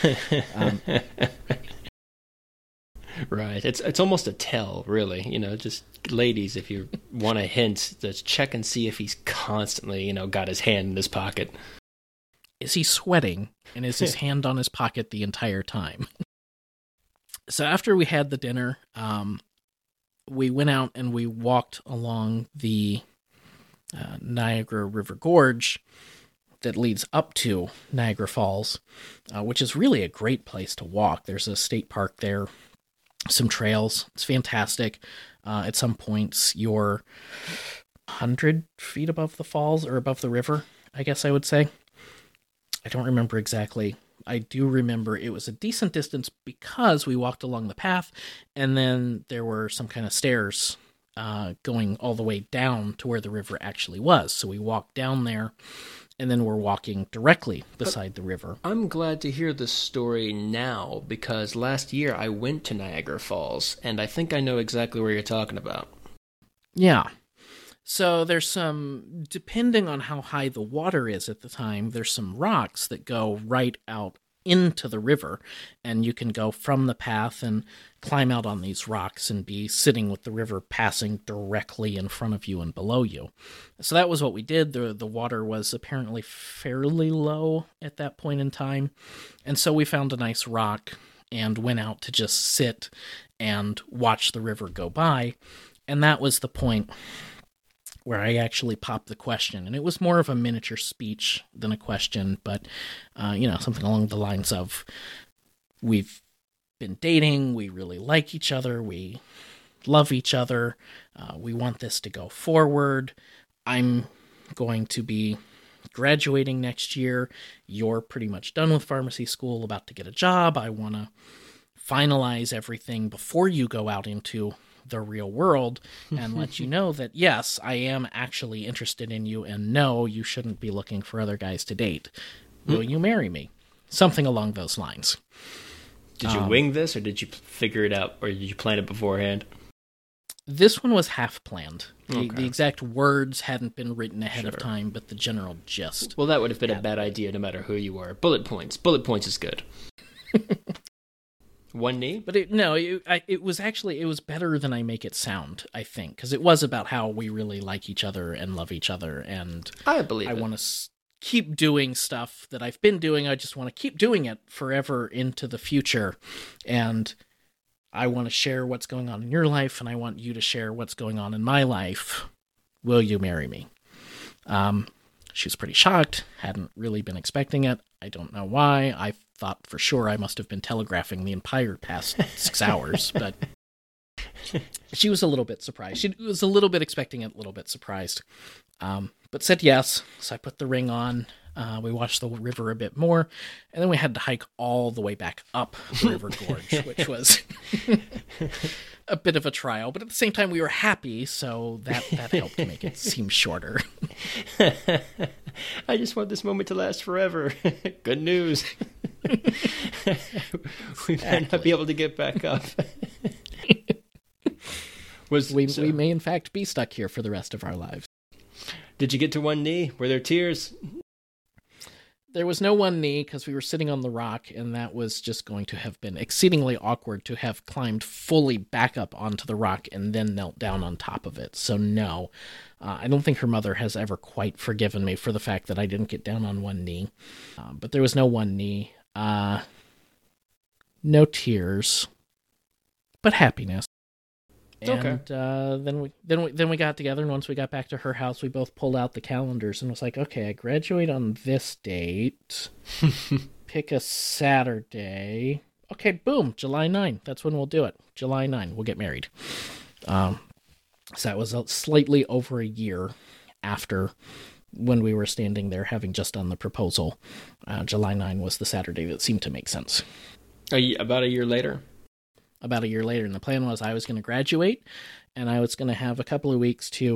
Right. It's almost a tell, really. Just ladies, if you want a hint, just check and see if he's constantly, got his hand in his pocket. Is he sweating? And is his hand on his pocket the entire time? So after we had the dinner, we went out and we walked along the Niagara River Gorge that leads up to Niagara Falls, which is really a great place to walk. There's a state park there, some trails. It's fantastic. At some points, you're 100 feet above the falls, or above the river, I guess I would say. I don't remember exactly. I do remember it was a decent distance because we walked along the path, and then there were some kind of stairs going all the way down to where the river actually was. So we walked down there, and then we're walking directly beside the river. I'm glad to hear this story now, because last year I went to Niagara Falls, and I think I know exactly where you're talking about. Yeah. So there's some, depending on how high the water is at the time, there's some rocks that go right out into the river, and you can go from the path and climb out on these rocks and be sitting with the river passing directly in front of you and below you. So that was what we did. The water was apparently fairly low at that point in time, and so we found a nice rock and went out to just sit and watch the river go by, and that was the point where I actually popped the question. And it was more of a miniature speech than a question, but, something along the lines of, we've been dating, we really like each other, we love each other, we want this to go forward, I'm going to be graduating next year. You're pretty much done with pharmacy school, about to get a job. I want to finalize everything before you go out into the real world and let you know that, yes, I am actually interested in you, and no, you shouldn't be looking for other guys to date. Will you marry me? Something along those lines. Did you wing this, or did you figure it out, or did you plan it beforehand? This one was half planned. The exact words hadn't been written ahead of time, but the general gist. Well, that would have been a bad idea no matter who you were. Bullet points. Bullet points is good. One knee? But it was better than I make it sound, I think, because it was about how we really like each other and love each other, and I believe I want to keep doing stuff that I've been doing. I just want to keep doing it forever into the future, and I want to share what's going on in your life, and I want you to share what's going on in my life. Will you marry me? She was pretty shocked, hadn't really been expecting it. I don't know why. I thought for sure I must have been telegraphing the entire past 6 hours, but she was a little bit surprised. She was a little bit expecting it, a little bit surprised, but said yes. So I put the ring on. We watched the river a bit more, and then we had to hike all the way back up the river gorge, which was a bit of a trial. But at the same time, we were happy, so that helped make it seem shorter. I just want this moment to last forever. Good news. We might not be able to get back up. We may, in fact, be stuck here for the rest of our lives. Did you get to one knee? Were there tears? There was no one knee because we were sitting on the rock, and that was just going to have been exceedingly awkward to have climbed fully back up onto the rock and then knelt down on top of it. So no, I don't think her mother has ever quite forgiven me for the fact that I didn't get down on one knee. But there was no one knee, no tears, but happiness. And then we got together, and once we got back to her house, we both pulled out the calendars and was like, okay, I graduate on this date. Pick a Saturday. Okay, boom, July 9. That's when we'll do it. July 9, we'll get married. So that was slightly over a year after when we were standing there having just done the proposal. July 9 was the Saturday that seemed to make sense. About a year later? About a year later, and the plan was I was going to graduate, and I was going to have a couple of weeks to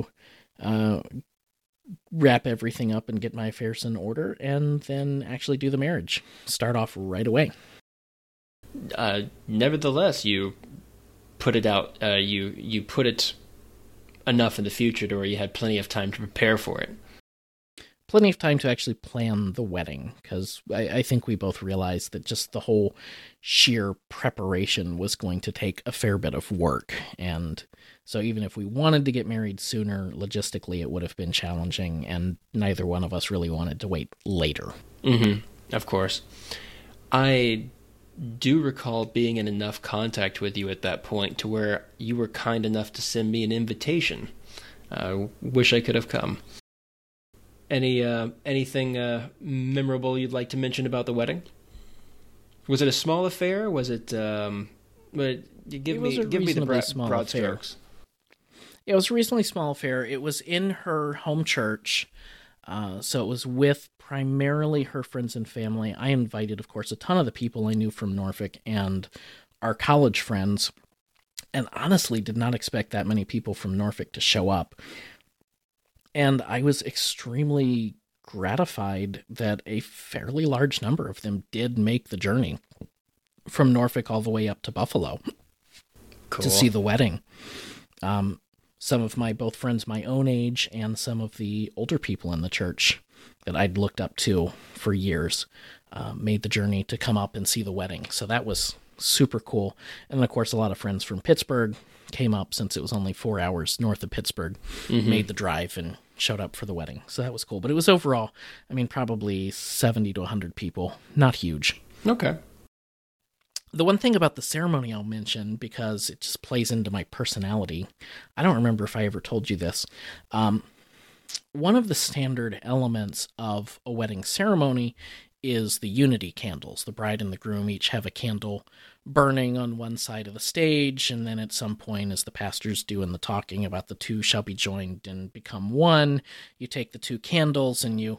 wrap everything up and get my affairs in order, and then actually do the marriage. Start off right away. Nevertheless, you put it out. You put it enough in the future to where you had plenty of time to prepare for it. Plenty of time to actually plan the wedding, because I think we both realized that just the whole sheer preparation was going to take a fair bit of work. And so even if we wanted to get married sooner, logistically it would have been challenging, and neither one of us really wanted to wait later. Mm-hmm. Of course. I do recall being in enough contact with you at that point to where you were kind enough to send me an invitation. Wish I could have come. Anything memorable you'd like to mention about the wedding? Was it a small affair? Was it? Give me the broad strokes. It was a reasonably small affair. It was in her home church, so it was with primarily her friends and family. I invited, of course, a ton of the people I knew from Norfolk and our college friends, and honestly did not expect that many people from Norfolk to show up. And I was extremely gratified that a fairly large number of them did make the journey from Norfolk all the way up to Buffalo to see the wedding. Some of my both friends my own age and some of the older people in the church that I'd looked up to for years made the journey to come up and see the wedding. So that was super cool. And of course, a lot of friends from Pittsburgh came up, since it was only 4 hours north of Pittsburgh, made the drive and showed up for the wedding. So that was cool. But it was overall, probably 70 to 100 people. Not huge. Okay. The one thing about the ceremony I'll mention, because it just plays into my personality, I don't remember if I ever told you this. One of the standard elements of a wedding ceremony is the unity candles. The bride and the groom each have a candle burning on one side of the stage, and then at some point, as the pastor's doing the talking about the two shall be joined and become one, you take the two candles and you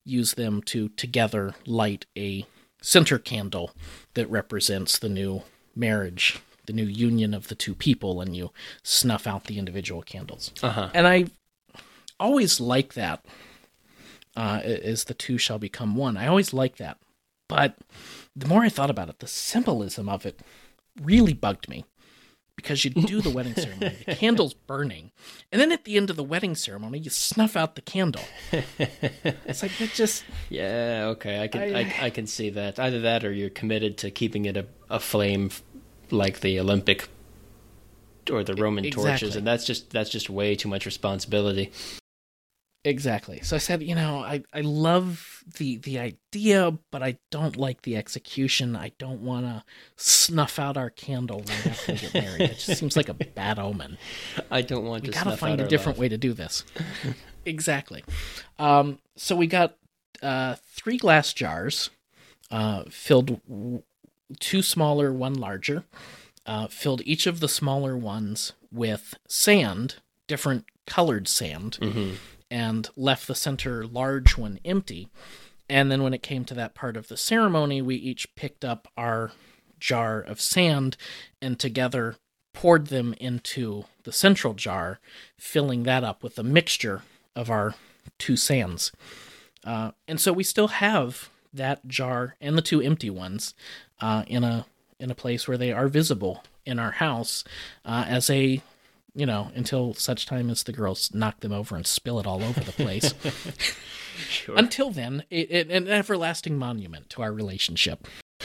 use them to together light a center candle that represents the new marriage, the new union of the two people, and you snuff out the individual candles. And I always like that, as the two shall become one. I always like that. But the more I thought about it, the symbolism of it really bugged me. Because you do the wedding ceremony, the candle's burning, and then at the end of the wedding ceremony, you snuff out the candle. It's like, it just... Yeah, okay, I can see that. Either that or you're committed to keeping it a flame like the Olympic or the Roman torches, and that's just way too much responsibility. Exactly. So I said, I love the idea, but I don't like the execution. I don't want to snuff out our candle right after we get married. It just seems like a bad omen. I don't want to snuff out our We got to find a different way to do this. Exactly. So we got 3 glass jars, filled 2 smaller, 1 larger, filled each of the smaller ones with sand, different colored sand, and left the center large one empty. And then when it came to that part of the ceremony, we each picked up our jar of sand and together poured them into the central jar, filling that up with a mixture of our 2 sands. And so we still have that jar and the 2 empty ones in a place where they are visible in our house as a... until such time as the girls knock them over and spill it all over the place. Sure. Until then, an everlasting monument to our relationship.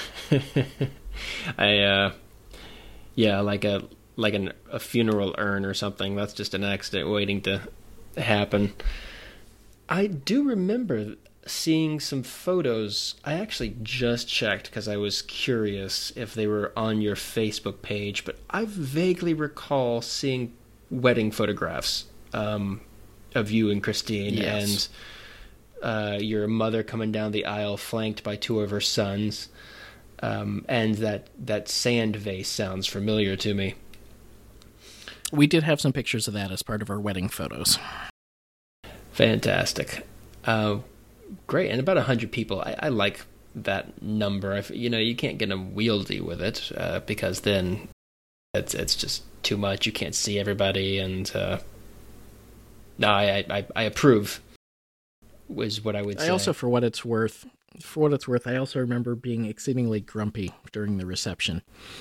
Like a funeral urn or something. That's just an accident waiting to happen. I do remember seeing some photos. I actually just checked because I was curious if they were on your Facebook page, but I vaguely recall seeing wedding photographs of you and Christine. Yes. And your mother coming down the aisle flanked by 2 of her sons, and that sand vase sounds familiar to me. We did have some pictures of that as part of our wedding photos. Fantastic. Great, and about 100 people. I like that number. You can't get unwieldy with it because then it's just too much. You can't see everybody, and no, I approve. Was what I would say. I also, for what it's worth, I also remember being exceedingly grumpy during the reception,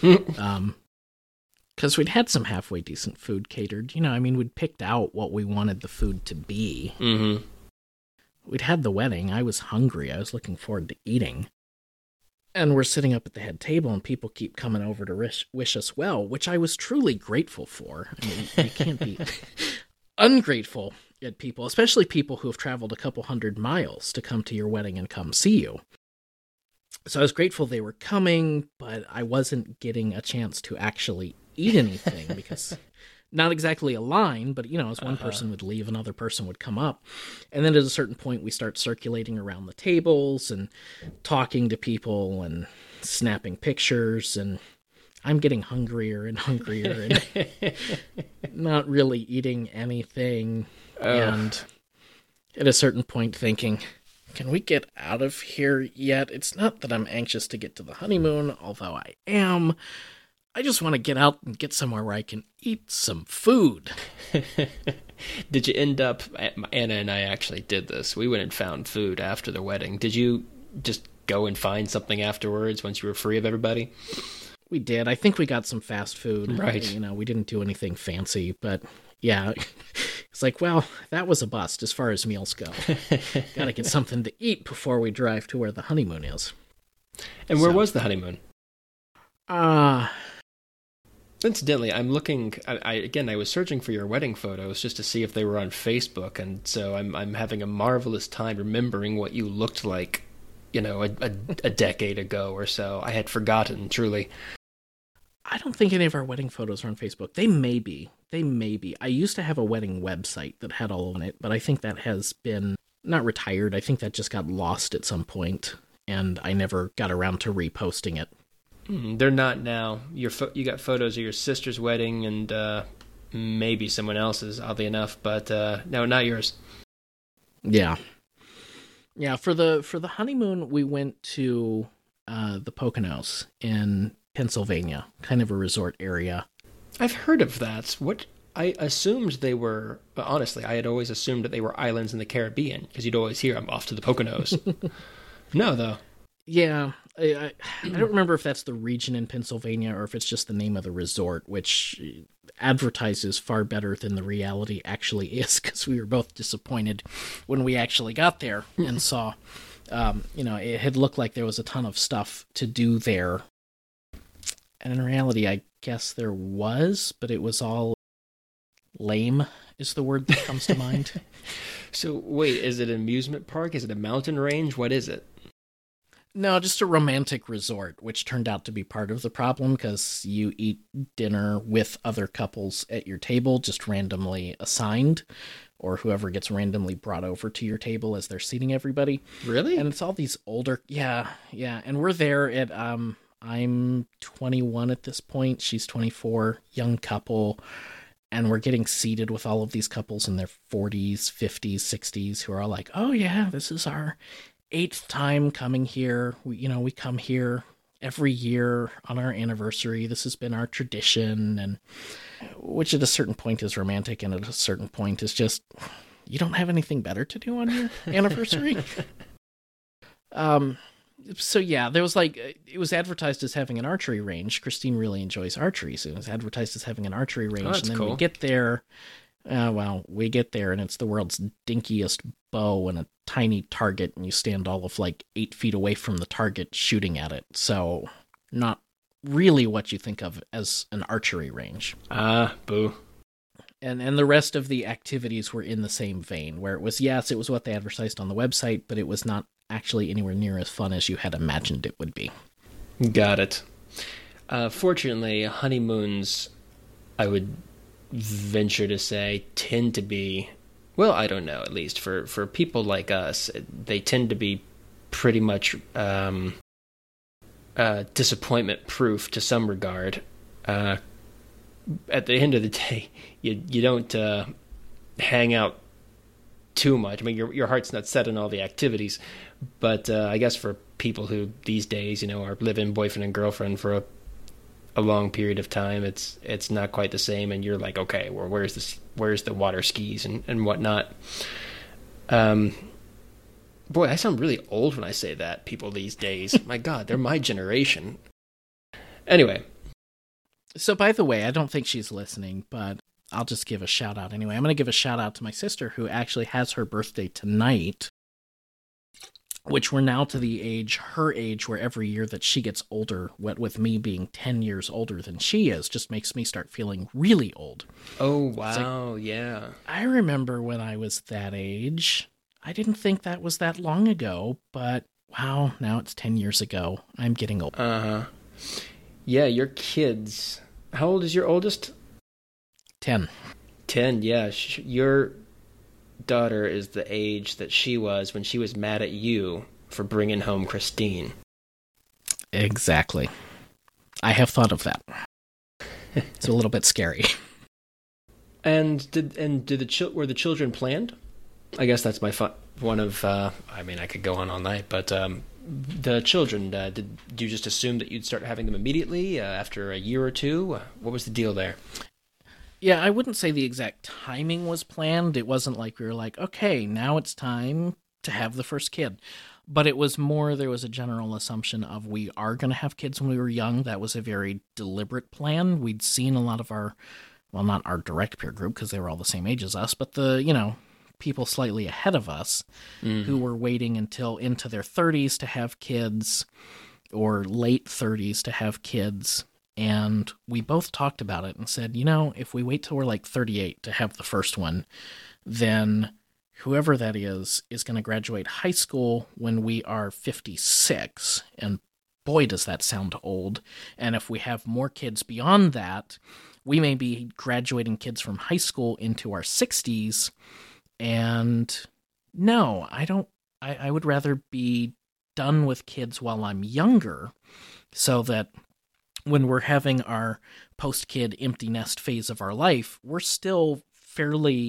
because we'd had some halfway decent food catered. We'd picked out what we wanted the food to be. Mm-hmm. We'd had the wedding. I was hungry. I was looking forward to eating. And we're sitting up at the head table, and people keep coming over to wish us well, which I was truly grateful for. You can't be ungrateful at people, especially people who have traveled a couple 100 miles to come to your wedding and come see you. So I was grateful they were coming, but I wasn't getting a chance to actually eat anything because... Not exactly a line, but, as one person would leave, another person would come up. And then at a certain point, we start circulating around the tables and talking to people and snapping pictures. And I'm getting hungrier and hungrier and not really eating anything. And at a certain point thinking, can we get out of here yet? It's not that I'm anxious to get to the honeymoon, although I am. I just want to get out and get somewhere where I can eat some food. Did you end up... Anna and I actually did this. We went and found food after the wedding. Did you just go and find something afterwards once you were free of everybody? We did. I think we got some fast food. Right. We didn't do anything fancy, but yeah. It's like, well, that was a bust as far as meals go. Got to get something to eat before we drive to where the honeymoon is. And where was the honeymoon? Incidentally, I'm looking. I was searching for your wedding photos just to see if they were on Facebook, and so I'm having a marvelous time remembering what you looked like, a decade ago or so. I had forgotten, truly. I don't think any of our wedding photos are on Facebook. They may be. I used to have a wedding website that had all of it, but I think that has been not retired. I think that just got lost at some point, and I never got around to reposting it. They're not now. You got photos of your sister's wedding and maybe someone else's, oddly enough, but no, not yours. Yeah. Yeah, for the honeymoon, we went to the Poconos in Pennsylvania, kind of a resort area. I've heard of that. What I assumed they were, but honestly, I had always assumed that they were islands in the Caribbean because you'd always hear I'm off to the Poconos. No, though. Yeah, I don't remember if that's the region in Pennsylvania or if it's just the name of the resort, which advertises far better than the reality actually is, because we were both disappointed when we actually got there and saw, it had looked like there was a ton of stuff to do there. And in reality, I guess there was, but it was all lame, is the word that comes to mind. So wait, is it an amusement park? Is it a mountain range? What is it? No, just a romantic resort, which turned out to be part of the problem because you eat dinner with other couples at your table, just randomly assigned, or whoever gets randomly brought over to your table as they're seating everybody. Really? And it's all these older, yeah. And we're there at, I'm 21 at this point, she's 24, young couple, and we're getting seated with all of these couples in their 40s, 50s, 60s who are all like, oh yeah, this is our eighth time coming here. We come here every year on our anniversary. This has been our tradition, and which at a certain point is romantic, and at a certain point is just, you don't have anything better to do on your anniversary. So yeah, there was it was advertised as having an archery range. Christine really enjoys archery, so it was advertised as having an archery range. Oh, that's and then cool. we get there. We get there, and it's the world's dinkiest bow and a tiny target, and you stand all of 8 feet away from the target shooting at it. So, not really what you think of as an archery range. Ah, boo. And the rest of the activities were in the same vein, where it was what they advertised on the website, but it was not actually anywhere near as fun as you had imagined it would be. Got it. Fortunately, honeymoons, I would venture to say, tend to be, well, I don't know, at least for people like us, they tend to be pretty much disappointment proof to some regard. At the end of the day, you don't hang out too much. I mean, your heart's not set on all the activities, but I guess for people who these days, are living boyfriend and girlfriend for a long period of time, it's not quite the same, and you're like, okay, well, where's the water skis and whatnot. Boy, I sound really old when I say that. People these days, my God, they're my generation. Anyway, so by the way, I don't think she's listening, but I'll just give a shout out anyway. I'm going to give a shout out to my sister, who actually has her birthday tonight, which we're now to her age, where every year that she gets older, what with me being 10 years older than she is, just makes me start feeling really old. oh, wow, yeah. I remember when I was that age. I didn't think that was that long ago, but wow, now it's 10 years ago. I'm getting old. Uh-huh. Yeah, your kids. How old is your oldest? 10. 10, yeah. Your daughter is the age that she was when she was mad at you for bringing home Christine. Exactly. I have thought of that. It's a little bit scary. And were the children planned? I guess that's my one of. I mean, I could go on all night, but the children. Did you just assume that you'd start having them immediately after a year or two? What was the deal there? Yeah, I wouldn't say the exact timing was planned. It wasn't like we were like, okay, now it's time to have the first kid. But it was more, there was a general assumption of we are going to have kids when we were young. That was a very deliberate plan. We'd seen a lot of not our direct peer group because they were all the same age as us, but people slightly ahead of us who were waiting until into their 30s to have kids or late 30s to have kids. And we both talked about it and said, if we wait till we're 38 to have the first one, then whoever that is going to graduate high school when we are 56. And boy, does that sound old. And if we have more kids beyond that, we may be graduating kids from high school into our 60s. And no, I don't. I would rather be done with kids while I'm younger, so that when we're having our post-kid empty nest phase of our life, we're still fairly,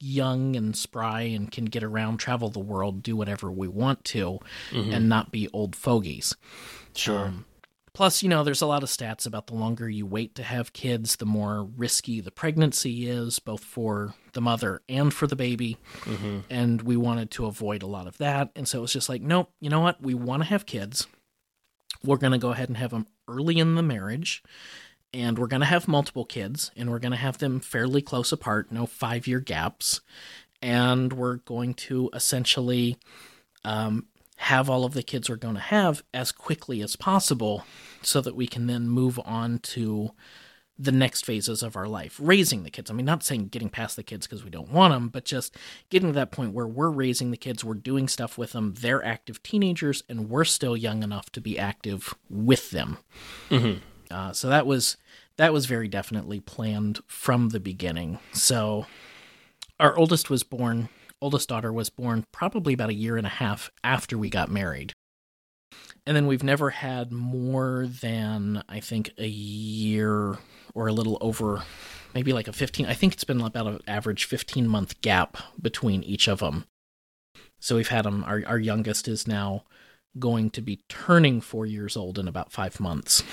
young and spry and can get around, travel the world, do whatever we want to, and not be old fogies. Sure. Plus, there's a lot of stats about the longer you wait to have kids, the more risky the pregnancy is, both for the mother and for the baby. And we wanted to avoid a lot of that. And so it was just like, nope, you know what? We want to have kids. We're going to go ahead and have them early in the marriage. And we're going to have multiple kids. And we're going to have them fairly close apart, no 5-year gaps. And we're going to essentially have all of the kids we're going to have as quickly as possible so that we can then move on to the next phases of our life, raising the kids. I mean, not saying getting past the kids because we don't want them, but just getting to that point where we're raising the kids, we're doing stuff with them, they're active teenagers, and we're still young enough to be active with them. So that was very definitely planned from the beginning. So our oldest daughter was born probably about 1.5 years after we got married. And then we've never had more than, I think, a year or a little over, maybe like I think it's been about an average 15-month gap between each of them. So we've had them, our youngest is now going to be turning 4 years old in about 5 months.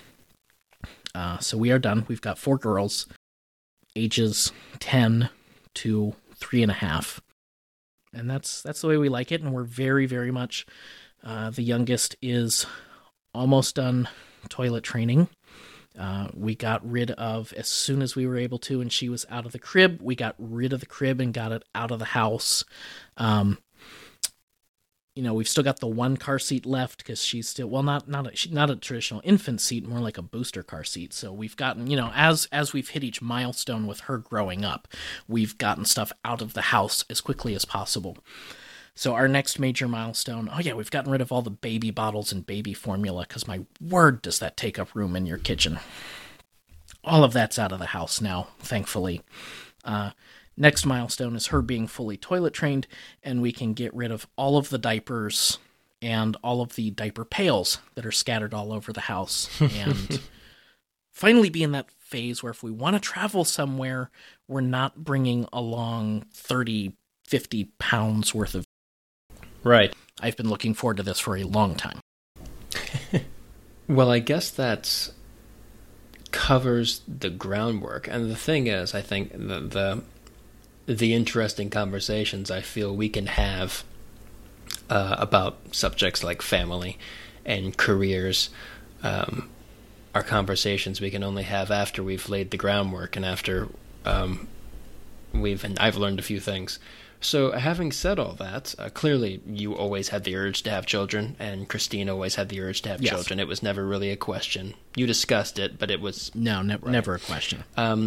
So we are done. We've got 4 girls, ages 10 to 3.5. And that's the way we like it, and we're very, very much, the youngest is almost done toilet training. We got rid of, as soon as we were able to, and she was out of the crib, we got rid of the crib and got it out of the house. We've still got the one car seat left because she's still, well, not a traditional infant seat, more like a booster car seat. So we've gotten, as we've hit each milestone with her growing up, we've gotten stuff out of the house as quickly as possible. So our next major milestone, we've gotten rid of all the baby bottles and baby formula because my word, does that take up room in your kitchen. All of that's out of the house now, thankfully. Next milestone is her being fully toilet trained, and we can get rid of all of the diapers and all of the diaper pails that are scattered all over the house. And finally be in that phase where if we want to travel somewhere, we're not bringing along 30, 50 pounds worth of. Right. I've been looking forward to this for a long time. Well, I guess that covers the groundwork. And the thing is, I think the interesting conversations I feel we can have about subjects like family and careers are conversations we can only have after we've laid the groundwork and after and I've learned a few things. So having said all that, clearly you always had the urge to have children, and Christine always had the urge to have children. It was never really a question. You discussed it, but it was... No, never a question.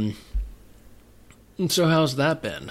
So how's that been?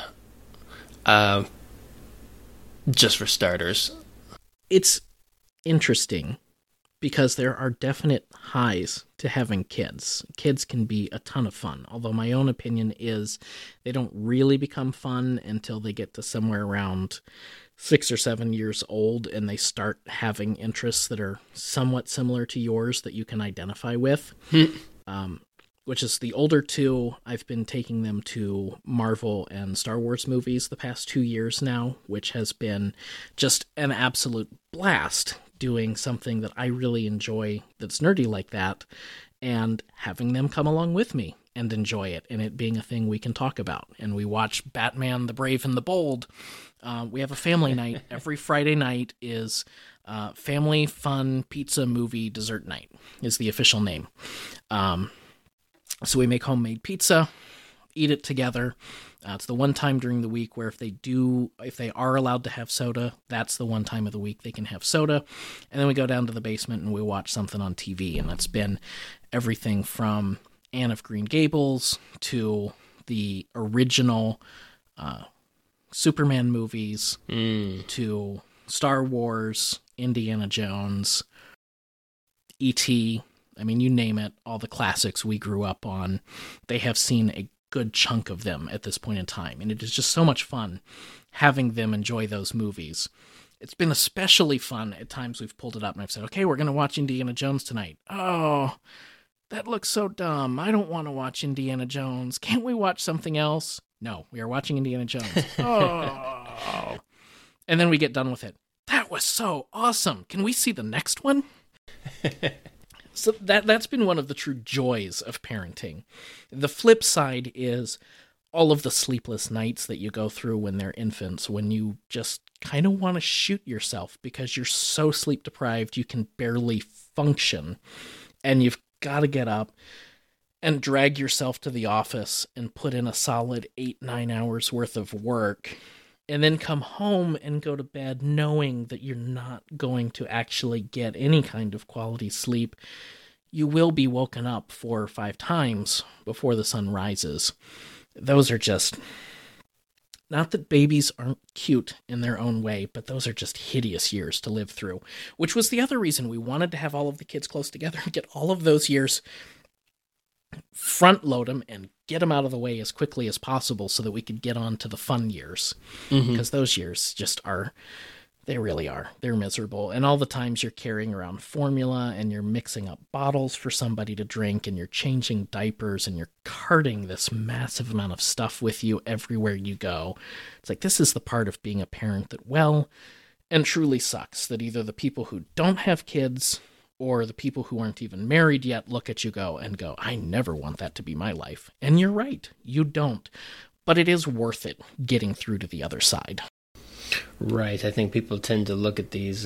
Just for starters. It's interesting because there are definite highs to having kids. Kids can be a ton of fun, although my own opinion is they don't really become fun until they get to somewhere around 6 or 7 years old and they start having interests that are somewhat similar to yours that you can identify with. Which is the older two. I've been taking them to Marvel and Star Wars movies the past 2 years now, which has been just an absolute blast, doing something that I really enjoy that's nerdy like that, and having them come along with me and enjoy it, and it being a thing we can talk about. And we watch Batman the Brave and the Bold. We have a family night. Every Friday night is Family Fun Pizza Movie Dessert Night is the official name. So we make homemade pizza, eat it together. It's the one time during the week where if they are allowed to have soda, that's the one time of the week they can have soda. And then we go down to the basement and we watch something on TV. And that's been everything from Anne of Green Gables to the original Superman movies to Star Wars, Indiana Jones, E.T., I mean, you name it, all the classics we grew up on, they have seen a good chunk of them at this point in time. And it is just so much fun having them enjoy those movies. It's been especially fun at times we've pulled it up and I've said, okay, we're going to watch Indiana Jones tonight. Oh, That looks so dumb. I don't want to watch Indiana Jones. Can't we watch something else? No, we are watching Indiana Jones. Oh. And then we get done with it. That was so awesome. Can we see the next one? So that's been one of the true joys of parenting. The flip side is all of the sleepless nights that you go through when they're infants, when you just kind of want to shoot yourself because you're so sleep deprived you can barely function. And you've got to get up and drag yourself to the office and put in a solid 8-9 hours worth of work, and then come home and go to bed knowing that you're not going to actually get any kind of quality sleep. You will be woken up 4 or 5 times before the sun rises. Those are just... Not that babies aren't cute in their own way, but those are just hideous years to live through, which was the other reason we wanted to have all of the kids close together and get all of those years, front load them and get them out of the way as quickly as possible so that we could get on to the fun years. Because those years just are, they really are. They're miserable. And all the times you're carrying around formula and you're mixing up bottles for somebody to drink and you're changing diapers and you're carting this massive amount of stuff with you everywhere you go. It's like, this is the part of being a parent that well and truly sucks, that either the people who don't have kids or the people who aren't even married yet look at you and go, I never want that to be my life. And you're right, you don't. But it is worth it getting through to the other side. Right. I think people tend to look at these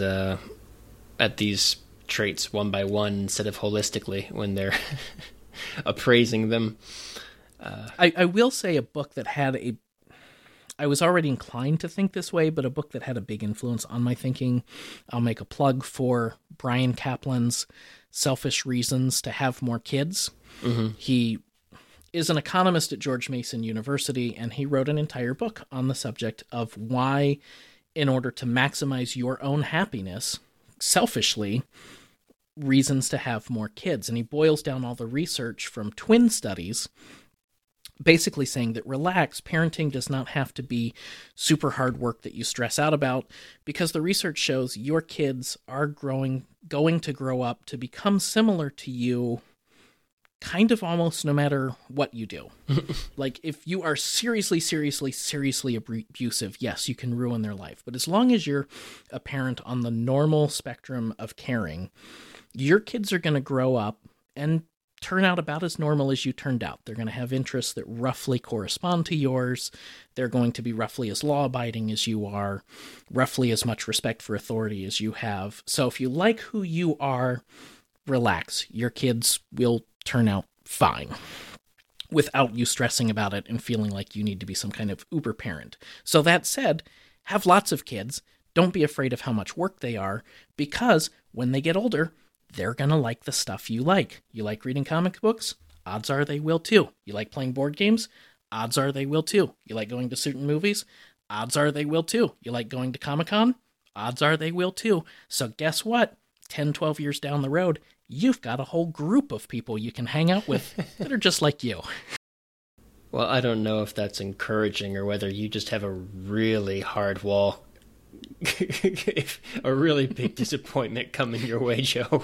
traits one by one instead of holistically when they're appraising them. I will say a book that had I was already inclined to think this way, but a book that had a big influence on my thinking. I'll make a plug for Bryan Caplan's Selfish Reasons to Have More Kids. He is an economist at George Mason University, and he wrote an entire book on the subject of why, in order to maximize your own happiness, selfishly, reasons to have more kids. And he boils down all the research from twin studies, basically saying that relax, parenting does not have to be super hard work that you stress out about, because the research shows your kids are going to grow up to become similar to you kind of almost no matter what you do. Like, if you are seriously abusive, yes, you can ruin their life. But as long as you're a parent on the normal spectrum of caring, your kids are going to grow up and turn out about as normal as you turned out. They're going to have interests that roughly correspond to yours. They're going to be roughly as law-abiding as you are, roughly as much respect for authority as you have. So if you like who you are, relax. Your kids will turn out fine without you stressing about it and feeling like you need to be some kind of uber parent. So that said, have lots of kids. Don't be afraid of how much work they are, because when they get older, they're going to like the stuff you like. You like reading comic books? Odds are they will too. You like playing board games? Odds are they will too. You like going to certain movies? Odds are they will too. You like going to Comic-Con? Odds are they will too. So guess what? 10, 12 years down the road, you've got a whole group of people you can hang out with that are just like you. Well, I don't know if that's encouraging or whether you just have a really hard wall, a really big disappointment coming your way, Joe.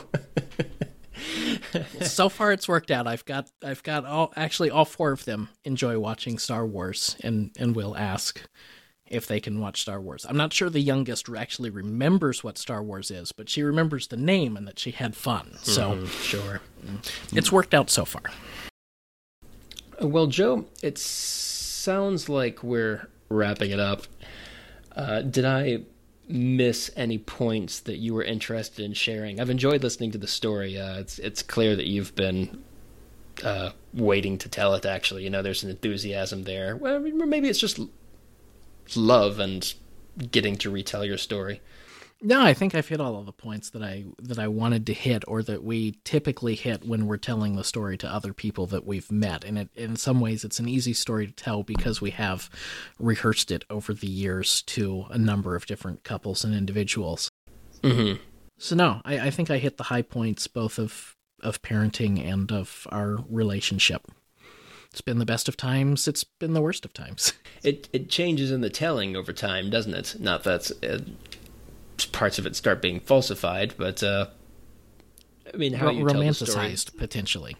So far it's worked out. I've got all 4 of them enjoy watching Star Wars and will ask if they can watch Star Wars. I'm not sure the youngest actually remembers what Star Wars is, but she remembers the name and that she had fun. So sure. It's worked out so far. Well, Joe, it sounds like we're wrapping it up. Did I miss any points that you were interested in sharing? I've enjoyed listening to the story. It's clear that you've been waiting to tell it, actually. You know, there's an enthusiasm there. Well, maybe it's just love and getting to retell your story. No, I think I've hit all of the points that I wanted to hit, or that we typically hit when we're telling the story to other people that we've met. And in some ways, it's an easy story to tell because we have rehearsed it over the years to a number of different couples and individuals. Mm-hmm. So no, I think I hit the high points both of parenting and of our relationship. It's been the best of times. It's been the worst of times. It changes in the telling over time, doesn't it? Not that parts of it start being falsified, but I mean, how you tell the story. Romanticized, potentially.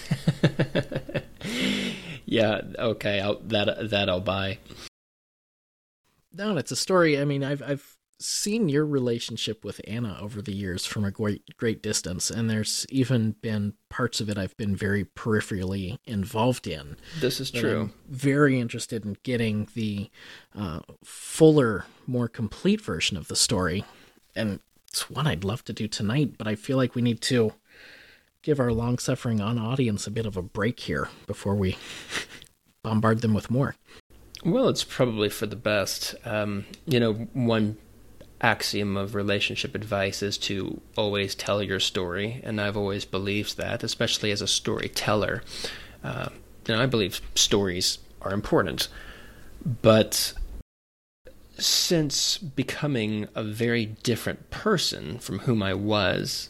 Yeah, okay, I'll buy. No, it's a story. I mean, I've seen your relationship with Anna over the years from a great distance, and there's even been parts of it I've been very peripherally involved in. This is true. I'm very interested in getting the fuller, more complete version of the story, and it's one I'd love to do tonight, but I feel like we need to give our long-suffering audience a bit of a break here before we bombard them with more. Well, it's probably for the best. One axiom of relationship advice is to always tell your story, and I've always believed that, especially as a storyteller. I believe stories are important, but since becoming a very different person from whom I was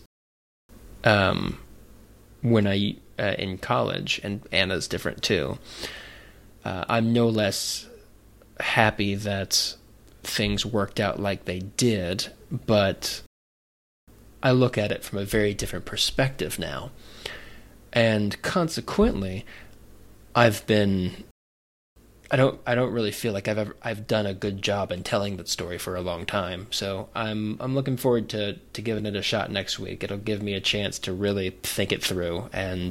when I in college, and Anna's different too, I'm no less happy that things worked out like they did, but I look at it from a very different perspective now. And consequently, I don't really feel like I've done a good job in telling that story for a long time. So I'm looking forward to giving it a shot next week. It'll give me a chance to really think it through and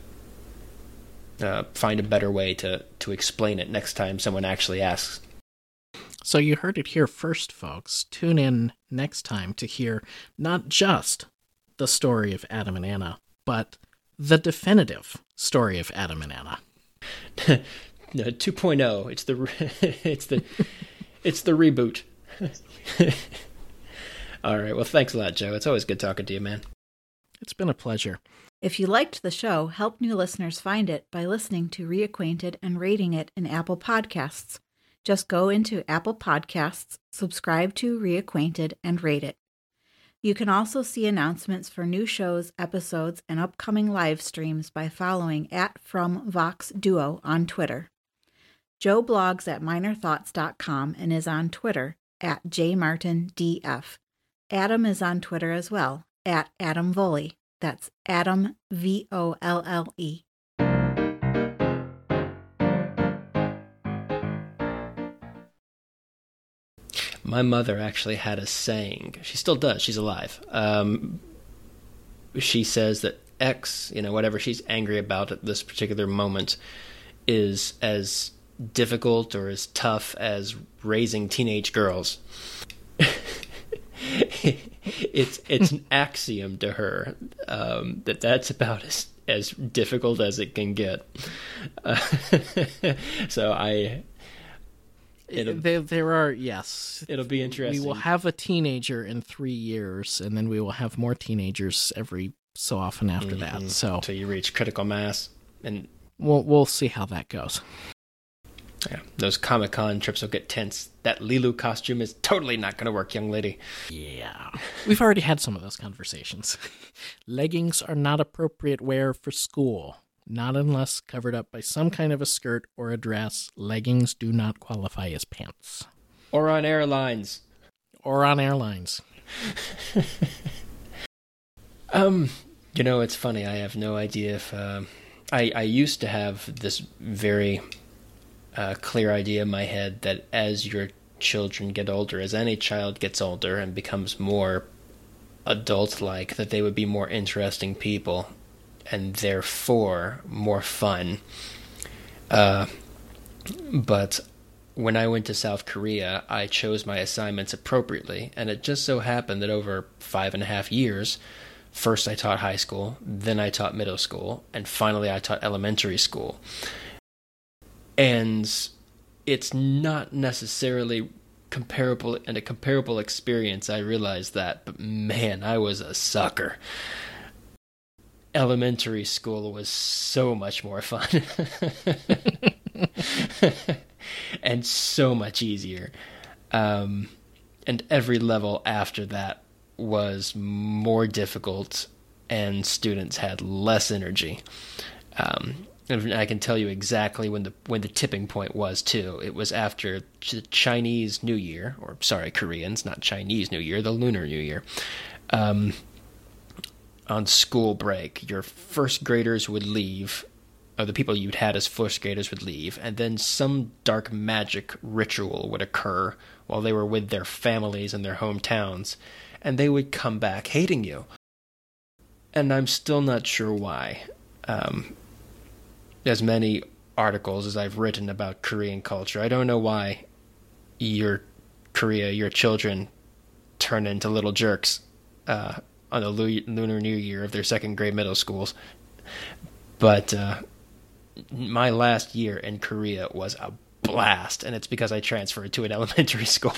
find a better way to explain it next time someone actually asks. So you heard it here first, folks. Tune in next time to hear not just the story of Adam and Anna, but the definitive story of Adam and Anna. No, 2.0. It's the reboot. All right. Well, thanks a lot, Joe. It's always good talking to you, man. It's been a pleasure. If you liked the show, help new listeners find it by listening to Reacquainted and rating it in Apple Podcasts. Just go into Apple Podcasts, subscribe to Reacquainted, and rate it. You can also see announcements for new shows, episodes, and upcoming live streams by following @FromVoxDuo on Twitter. Joe blogs at minorthoughts.com and is on Twitter @JMartinDF. Adam is on Twitter as well, @AdamVolley. That's Adam, Volle. My mother actually had a saying. She still does. She's alive. She says that X, whatever she's angry about at this particular moment, is as difficult or as tough as raising teenage girls. It's an axiom to her that's about as difficult as it can get. So there are, yes. It'll be interesting. We will have a teenager in 3 years, and then we will have more teenagers every so often after that. So until you reach critical mass, and we'll see how that goes. Yeah, those Comic-Con trips will get tense. That Lilu costume is totally not going to work, young lady. Yeah. We've already had some of those conversations. Leggings are not appropriate wear for school. Not unless covered up by some kind of a skirt or a dress. Leggings do not qualify as pants. Or on airlines. It's funny. I have no idea if... I used to have this very... clear idea in my head that as your children get older, as any child gets older and becomes more adult-like, that they would be more interesting people and therefore more fun. But when I went to South Korea, I chose my assignments appropriately, and it just so happened that over 5.5 years, first I taught high school, then I taught middle school, and finally I taught elementary school. And it's not necessarily comparable in a comparable experience, I realized that, but man, I was a sucker. Elementary school was so much more fun. And so much easier. And every level after that was more difficult, and students had less energy. And I can tell you exactly when the tipping point was, too. It was after Chinese New Year, or sorry, Koreans, not Chinese New Year, the Lunar New Year. on school break, your first graders would leave, or the people you'd had as first graders would leave, and then some dark magic ritual would occur while they were with their families in their hometowns, and they would come back hating you. And I'm still not sure why. As many articles as I've written about Korean culture, I don't know why your children turn into little jerks on the Lunar New Year of their second grade middle schools. But my last year in Korea was a blast, and it's because I transferred to an elementary school.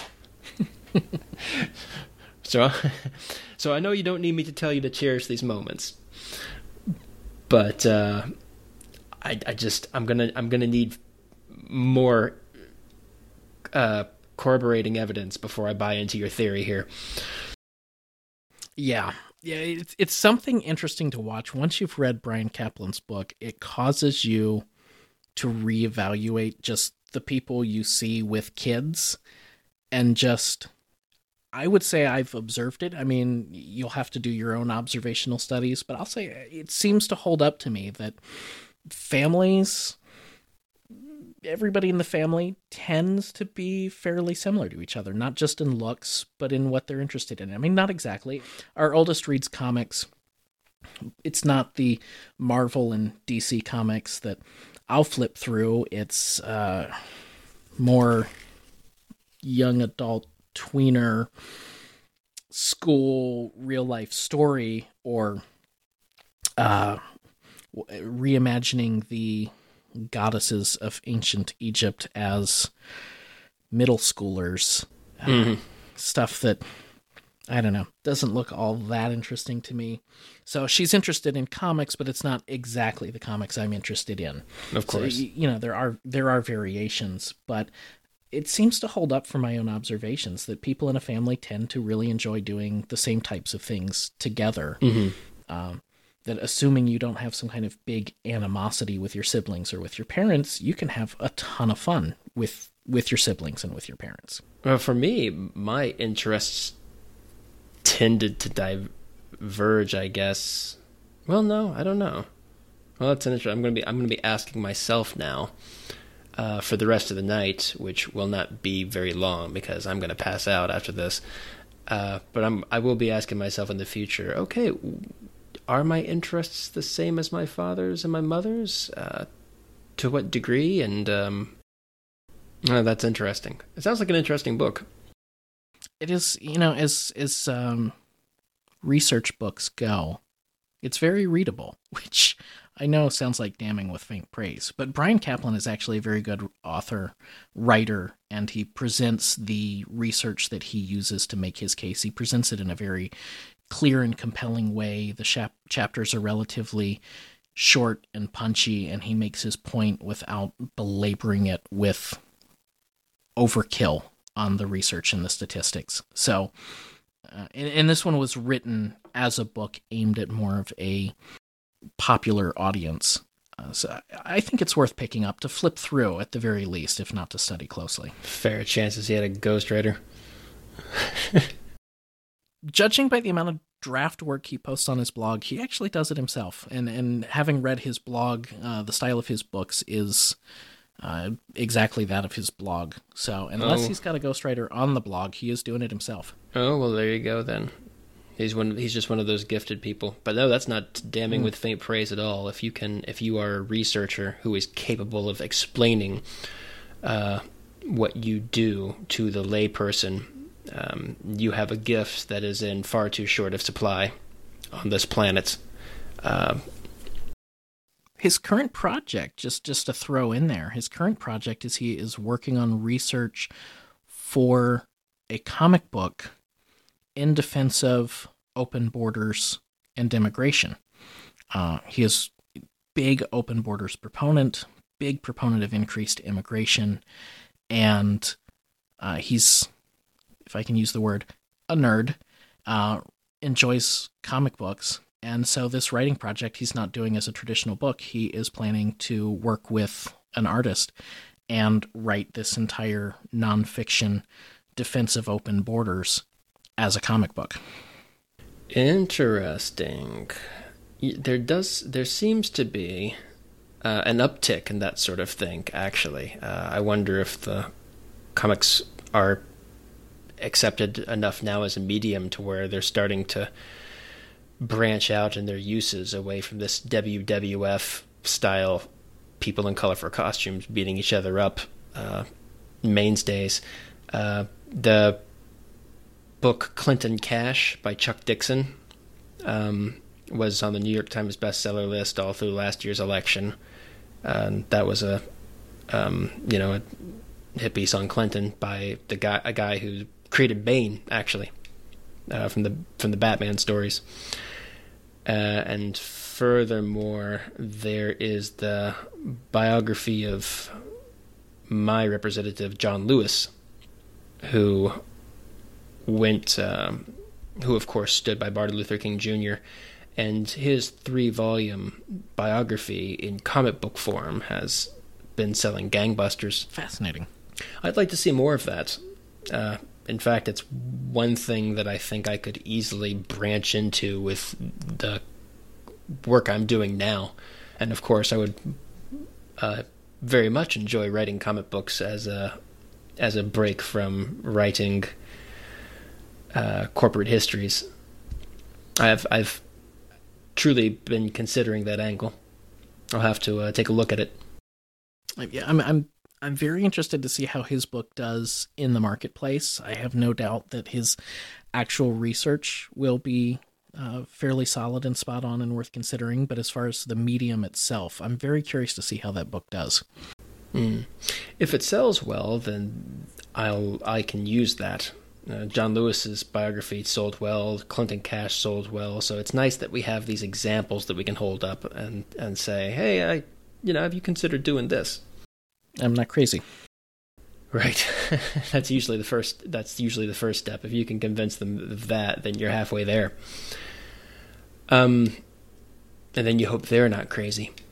So I know you don't need me to tell you to cherish these moments, but I'm gonna need more corroborating evidence before I buy into your theory here. Yeah, it's something interesting to watch. Once you've read Bryan Caplan's book, it causes you to reevaluate just the people you see with kids, and just, I would say I've observed it. I mean, you'll have to do your own observational studies, but I'll say it seems to hold up to me that families, everybody in the family tends to be fairly similar to each other, not just in looks, but in what they're interested in. I mean, not exactly. Our oldest reads comics. It's not the Marvel and DC comics that I'll flip through. It's more young adult, tweener, school, real-life story, or reimagining the goddesses of ancient Egypt as middle schoolers. Stuff that, I don't know, doesn't look all that interesting to me. So she's interested in comics, but it's not exactly the comics I'm interested in. Of course. So, you know, there are variations, but it seems to hold up from my own observations that people in a family tend to really enjoy doing the same types of things together. That assuming you don't have some kind of big animosity with your siblings or with your parents, you can have a ton of fun with your siblings and with your parents. Well, for me, my interests tended to diverge, I guess. Well, no, I don't know. Well, that's an interesting. I'm gonna be asking myself now for the rest of the night, which will not be very long because I'm gonna pass out after this. But I will be asking myself in the future. Okay, are my interests the same as my father's and my mother's? To what degree? And that's interesting. It sounds like an interesting book. It is, you know, as research books go, it's very readable, which I know sounds like damning with faint praise, but Bryan Caplan is actually a very good author, writer, and he presents the research that he uses to make his case. He presents it in a very clear and compelling way. The chapters are relatively short and punchy, and he makes his point without belaboring it with overkill on the research and the statistics. So, and this one was written as a book aimed at more of a popular audience. So I think it's worth picking up to flip through at the very least, if not to study closely. Fair chances he had a ghostwriter. Judging by the amount of draft work he posts on his blog, he actually does it himself. And having read his blog, the style of his books is exactly that of his blog. So unless he's got a ghostwriter on the blog, he is doing it himself. Oh, well, there you go then. He's just one of those gifted people. But no, that's not damning with faint praise at all. If you are a researcher who is capable of explaining what you do to the layperson, you have a gift that is in far too short of supply on this planet. His current project, just to throw in there, his current project is he is working on research for a comic book in defense of open borders and immigration. He is a big open borders proponent, big proponent of increased immigration, and he's, if I can use the word, a nerd, enjoys comic books. And so this writing project he's not doing as a traditional book. He is planning to work with an artist and write this entire nonfiction defense of open borders as a comic book. Interesting. There seems to be an uptick in that sort of thing, actually. I wonder if the comics are accepted enough now as a medium to where they're starting to branch out in their uses away from this WWF style people in colorful costumes beating each other up mainstays. The book Clinton Cash by Chuck Dixon was on the New York Times bestseller list all through last year's election. That was a hit piece on Clinton by a guy who created Bane, actually, from the Batman stories. And furthermore, there is the biography of my representative John Lewis, who of course stood by Martin Luther King Jr., and his 3-volume biography in comic book form has been selling gangbusters. Fascinating. I'd like to see more of that. In fact, it's one thing that I think I could easily branch into with the work I'm doing now. And of course, I would very much enjoy writing comic books as a break from writing corporate histories. I've truly been considering that angle. I'll have to take a look at it. Yeah, I'm very interested to see how his book does in the marketplace. I have no doubt that his actual research will be fairly solid and spot on and worth considering. But as far as the medium itself, I'm very curious to see how that book does. If it sells well, then I can use that. John Lewis's biography sold well. Clinton Cash sold well. So it's nice that we have these examples that we can hold up and say, hey, have you considered doing this? I'm not crazy. Right. That's usually the first step. If you can convince them of that, then you're halfway there. And then you hope they're not crazy.